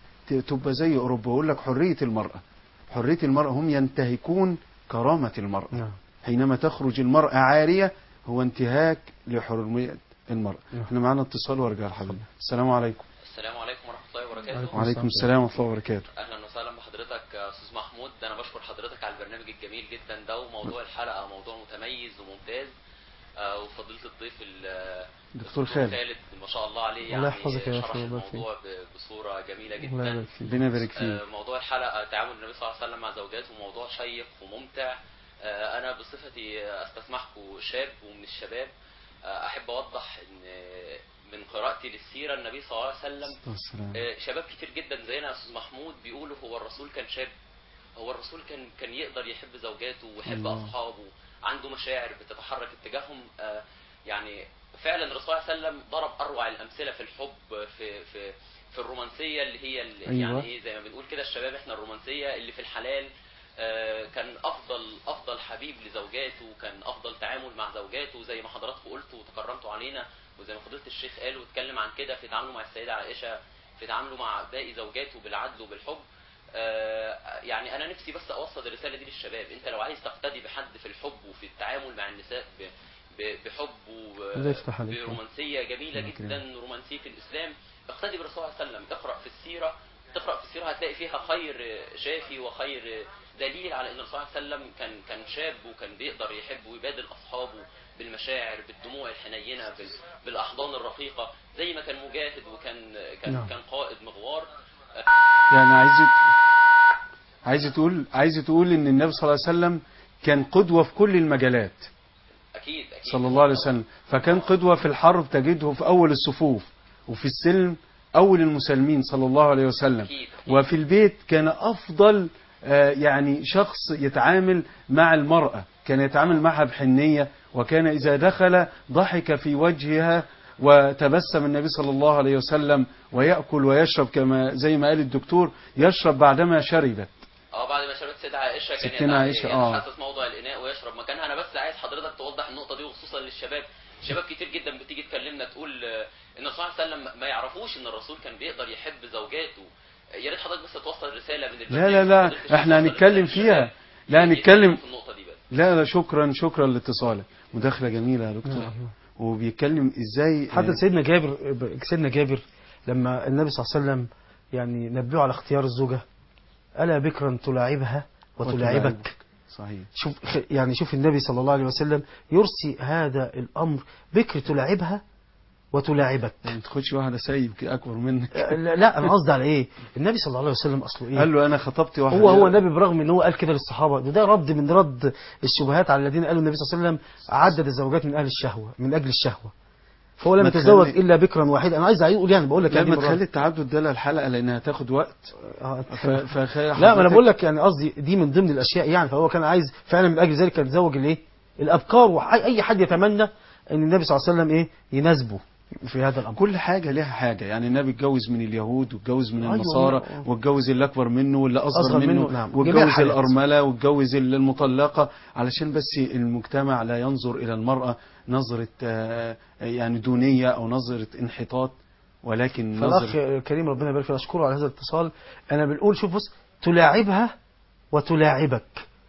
تبقى زي اوروبا. يقول لك حرية المرأة، حرية المرأة، هم ينتهكون كرامة المرأة. نعم. حينما تخرج المرأة عارية هو انتهاك لحرية المرأة. نعم. احنا معانا اتصال وارجع لحضرتك. السلام عليكم. السلام عليكم ورحمة الله وبركاته. وعليكم السلام ورحمة الله وبركاته. أهلا وسهلا بحضرتك يا أستاذ محمود. أنا بشكر حضرتك على البرنامج الجميل جدا ده، وموضوع الحلقة موضوع متميز وممتاز. آه، وفضيلة الضيف ال- دكتور خالد خالد ما شاء الله عليه، الله يعني يحفظك يا شرح أخي، الله الموضوع ب- بصورة جميلة الله جدا. يبارك فيك. ربنا يبارك فيك. آه، موضوع الحلقة تعامل النبي صلى الله عليه وسلم مع زوجاته موضوع شيق وممتع. آه، أنا بصفتي أستسمحكم شاب ومن الشباب، آه، أحب أوضح إن من قراءتي للسيرة النبي صلى الله عليه وسلم والسلام. آه، شباب كتير جدا زينا يا استاذ محمود بيقولوا هو الرسول كان شاب، هو الرسول كان كان يقدر يحب زوجاته ويحب الله. اصحابه، عنده مشاعر بتتحرك اتجاههم. آه، يعني فعلا الرسول صلى الله عليه وسلم ضرب اروع الامثله في الحب، في في في الرومانسيه اللي هي اللي أيوة. يعني ايه زي ما بنقول كده الشباب احنا الرومانسيه اللي في الحلال. آه، كان افضل افضل حبيب لزوجاته، كان افضل تعامل مع زوجاته زي ما حضراتكم قلتوا وتكرمتوا علينا، وزي ما فضيله الشيخ قال واتكلم عن كده في تعامله مع السيده عائشه، في تعامله مع باقي زوجاته بالعدل وبالحب. آه، يعني انا نفسي بس اوصل الرساله دي للشباب، انت لو عايز تقتدي بحد في الحب وفي التعامل مع النساء ب- ب- بحب الله يفتح عليك. وبرومانسيه جميله الله يكرمك. جدا، رومانسيه في الاسلام. اقتدي بالرسول صلى الله عليه وسلم، اقرا في السيره، تقرا في السيره هتلاقي فيها خير شافي وخير دليل على ان الرسول صلى الله عليه وسلم كان كان شاب وكان بيقدر يحب ويبادل اصحابه بالمشاعر، بالدموع الحنينه، بال- بالاحضان الرقيقه، زي ما كان مجاهد وكان كان نعم. كان قائد مغوار. يعني عايز عايز تقول عايز تقول ان النبي صلى الله عليه وسلم كان قدوة في كل المجالات اكيد اكيد صلى الله عليه وسلم. فكان قدوة في الحرب تجده في اول الصفوف، وفي السلم اول المسلمين صلى الله عليه وسلم. أكيد. أكيد. وفي البيت كان افضل آه، يعني شخص يتعامل مع المرأة، كان يتعامل معها بحنية، وكان إذا دخل ضحك في وجهها وتبسم النبي صلى الله عليه وسلم، ويأكل ويشرب كما زي ما قال الدكتور، يشرب بعدما شربت. اه بعد ما شربت سيدة عائشة كان ستنا عائشة، آه. يتحسس موضع الإناء ويشرب مكانها. أنا بس عايز حضرتك توضح النقطة دي، وخصوصا للشباب. شباب كتير جدا بتيجي تكلمنا تقول آه، إن الرسول صلى الله عليه وسلم ما يعرفوش إن الرسول كان بيقدر يحب زوجاته. يا ريت حضرتك بس توصل رسالة من لا لا لا احنا هنتكلم فيها، لا هنتكلم في النقطة دي بس. لا لا شكرا شكرا لاتصالك، مداخلة جميلة يا دكتور. نعم. وبيتكلم ازاي حتى سيدنا جابر سيدنا جابر لما النبي صلى الله عليه وسلم يعني نبهه على اختيار الزوجة، ألا بكرا تلاعبها وتلاعبك. صحيح. شوف يعني شوف النبي صلى الله عليه وسلم يرسي هذا الأمر، بكر تلاعبها وتلاعبك. ما تاخدش واحدة سيب أكبر منك. لا, لا أنا قصدي على إيه؟ النبي صلى الله عليه وسلم أصله إيه؟ قال له أنا خطبت واحدة. هو هو النبي برغم إن هو قال كده للصحابة، ده, ده رد من رد الشبهات على الذين قالوا النبي صلى الله عليه وسلم عدد الزوجات من أهل الشهوة من أجل الشهوة، فهو لم يتزوج إلا بكرا واحدا. أنا عايز أقول يعني بقول لك لما تخلي التعدد ده للحلقة لأنها تاخد وقت. ف... ف... لا ما أنا بقول لك يعني قصدي دي من ضمن الأشياء يعني، فهو كان عايز فعلا من أجل ذلك يتزوج الإيه؟ الأبكار، وأي حد يتمنى أن النبي صلى الله عليه وسلم إيه يناسبه في هذا الأمر. كل حاجة لها حاجة، يعني النبي اتجوز من اليهود واتجوز من أيوة النصارى واتجوز اللي أكبر منه واللي أصغر, أصغر منه, منه نعم. واتجوز الأرملة واتجوز المطلقة، علشان بس المجتمع لا ينظر إلى المرأة نظرة يعني دونية أو نظرة انحطاط، ولكن نظرة. فالأخ كريم ربنا يبارك فيه أشكره على هذا الاتصال. أنا بنقول شوف بص، تلاعبها وتلاعبك،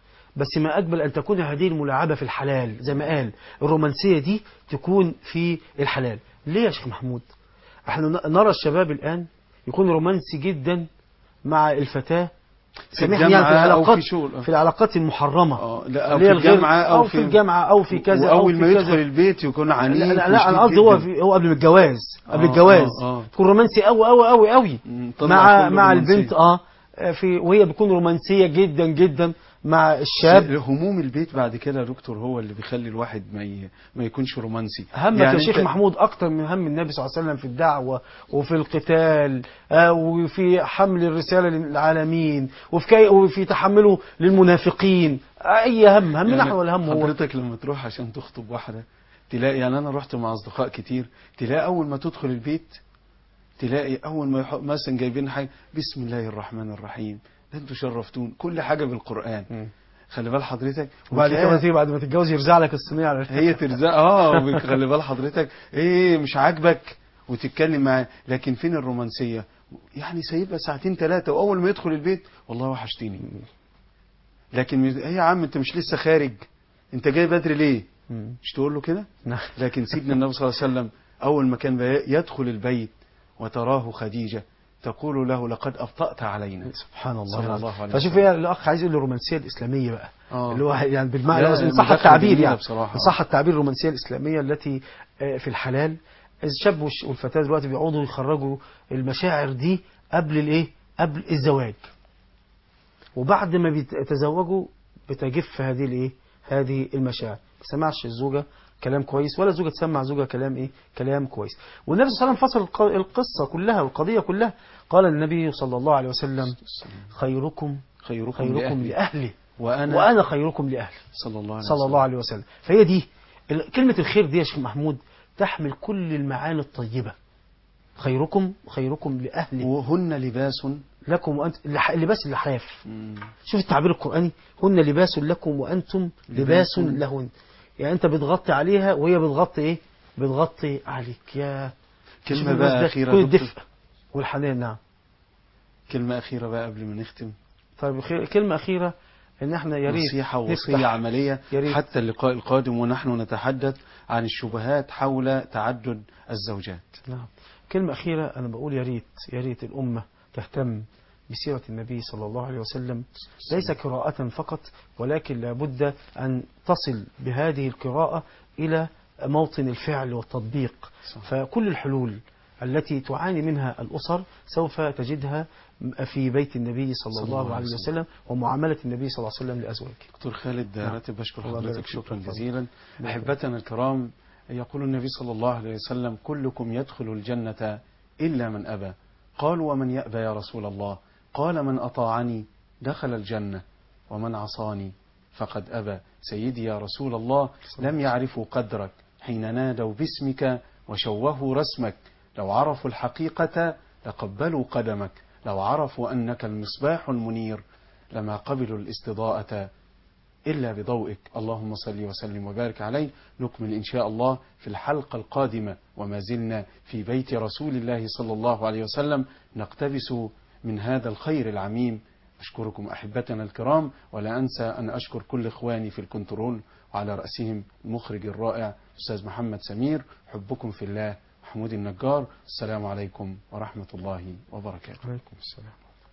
بس ما أقبل أن تكون هذه الملاعبة في الحلال، زي ما قال الرومانسية دي تكون في الحلال. ليه يا شيخ محمود؟ احنا نرى الشباب الآن يكون رومانسي جدا مع الفتاة سامحني يعني في العلاقات في, في العلاقات المحرمة، اه لا أو في الجامعة أو, أو في الجامعة أو في كذا، أول ما يدخل البيت يكون عنيف. لا, لا, لا أنا قصدي هو هو قبل الجواز قبل الجواز تكون رومانسي قوي قوي قوي قوي مع مع البنت اه في وهي بتكون رومانسية جدا جدا مع الشاب. هموم البيت بعد كده يا دكتور هو اللي بيخلي الواحد ما ي... ما يكونش رومانسي. همك يعني يا شيخ انت... محمود أكتر من هم النبي صلى الله عليه وسلم في الدعوة وفي القتال آه وفي حمل الرسالة للعالمين وفي كي... وفي تحمله للمنافقين. أي هم همنا يعني احنا ولا هم هو. حضرتك لما تروح عشان تخطب واحدة تلاقي، يعني أنا رحت مع أصدقاء كتير، تلاقي أول ما تدخل البيت تلاقي أول ما يح... مثلا جايبين حاجة بسم الله الرحمن الرحيم، انتوا شرفتون، كل حاجة بالقرآن. م. خلي بال حضرتك. وبعد كده تيجي بعد ما تتجوز يرزع لك الصينيه على هي ترزع اه خلي بال حضرتك ايه مش عاجبك وتتكلم معاه، لكن فين الرومانسيه؟ يعني سايبها ساعتين ثلاثه واول ما يدخل البيت والله وحشتيني. لكن ايه يا عم انت مش لسه خارج، انت جاي بدري ليه؟ م. مش تقول له كده؟ لكن سيدنا النبي صلى الله عليه وسلم اول ما كان يدخل البيت وتراه خديجه تقول له لقد أبطأت علينا. سبحان الله. صلى الله عليه فشوف ايه الأخ عايز يقول الرومانسية الإسلامية بقى آه. اللي هو يعني بالمعنى إن صح التعبير يعني بصراحة. صح التعبير الرومانسية الإسلامية التي في الحلال. الشاب والفتاة دلوقتي بيقعدوا يخرجوا المشاعر دي قبل الايه قبل الزواج، وبعد ما بيتزوجوا بتجف هذه الايه هذه المشاعر. ما سمعش الزوجة كلام كويس ولا زوجة تسمع زوجة كلام ايه كلام كويس. والنبي صلى الله عليه وسلم فصل القصة كلها والقضية كلها. قال النبي صلى الله عليه وسلم خيركم خيركم, خيركم لأهله وأنا, وأنا خيركم لأهلي صلى الله عليه صلى وسلم. الله عليه وسلم. فهي دي كلمة الخير دي يا شيخ محمود تحمل كل المعاني الطيبة. خيركم خيركم لأهله وهن لباس لكم وأنت اللباس اللحاف. شوف التعبير القرآني هن لباس لكم وأنتم لباس لهن، يعني انت بتغطي عليها وهي بتغطي ايه بتغطي عليك. يا كلمة بقى أخيرة كل الدفء والحنان. نعم كلمة أخيرة بقى قبل ما نختم. طيب كلمة أخيرة ان احنا يا ريت نصيحة ووصية عملية حتى اللقاء القادم ونحن نتحدث عن الشبهات حول تعدد الزوجات. نعم كلمة أخيرة أنا بقول يا ريت يا ريت الأمة تهتم بسيرة النبي صلى الله عليه وسلم، ليس قراءة فقط ولكن لابد أن تصل بهذه القراءة إلى موطن الفعل والتطبيق. صح. فكل الحلول التي تعاني منها الأسر سوف تجدها في بيت النبي صلى, صلى الله عليه وسلم, وسلم ومعاملة النبي صلى الله عليه وسلم لأزواجه. دكتور خالد راتب بشكر حضرتك شكرا جزيلا. أحبتنا الكرام، يقول النبي صلى الله عليه وسلم كلكم يدخل الجنة إلا من أبى. قالوا ومن يأبى يا رسول الله؟ قال من أطاعني دخل الجنة ومن عصاني فقد أبى. سيدي يا رسول الله، لم يعرفوا قدرك حين نادوا باسمك وشوهوا رسمك. لو عرفوا الحقيقة لقبلوا قدمك، لو عرفوا أنك المصباح المنير لما قبلوا الاستضاءة إلا بضوئك. اللهم صل وسلم وبارك عليه. نكمل إن شاء الله في الحلقة القادمة، وما زلنا في بيت رسول الله صلى الله عليه وسلم نقتبس من هذا الخير العميم. أشكركم أحبتنا الكرام، ولا أنسى أن أشكر كل إخواني في الكنترول، وعلى رأسهم المخرج الرائع أستاذ محمد سمير. حبكم في الله، محمود النجار. السلام عليكم ورحمة الله وبركاته. عليكم السلام.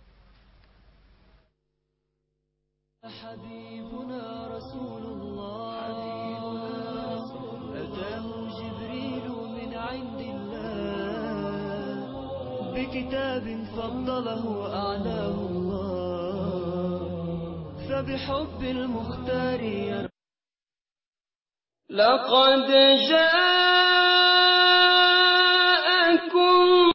حبيبنا رسول الله، أتاه جبريل من عند الله بكتاب فضله أعلاه الله، فبحب المختار لقد جاء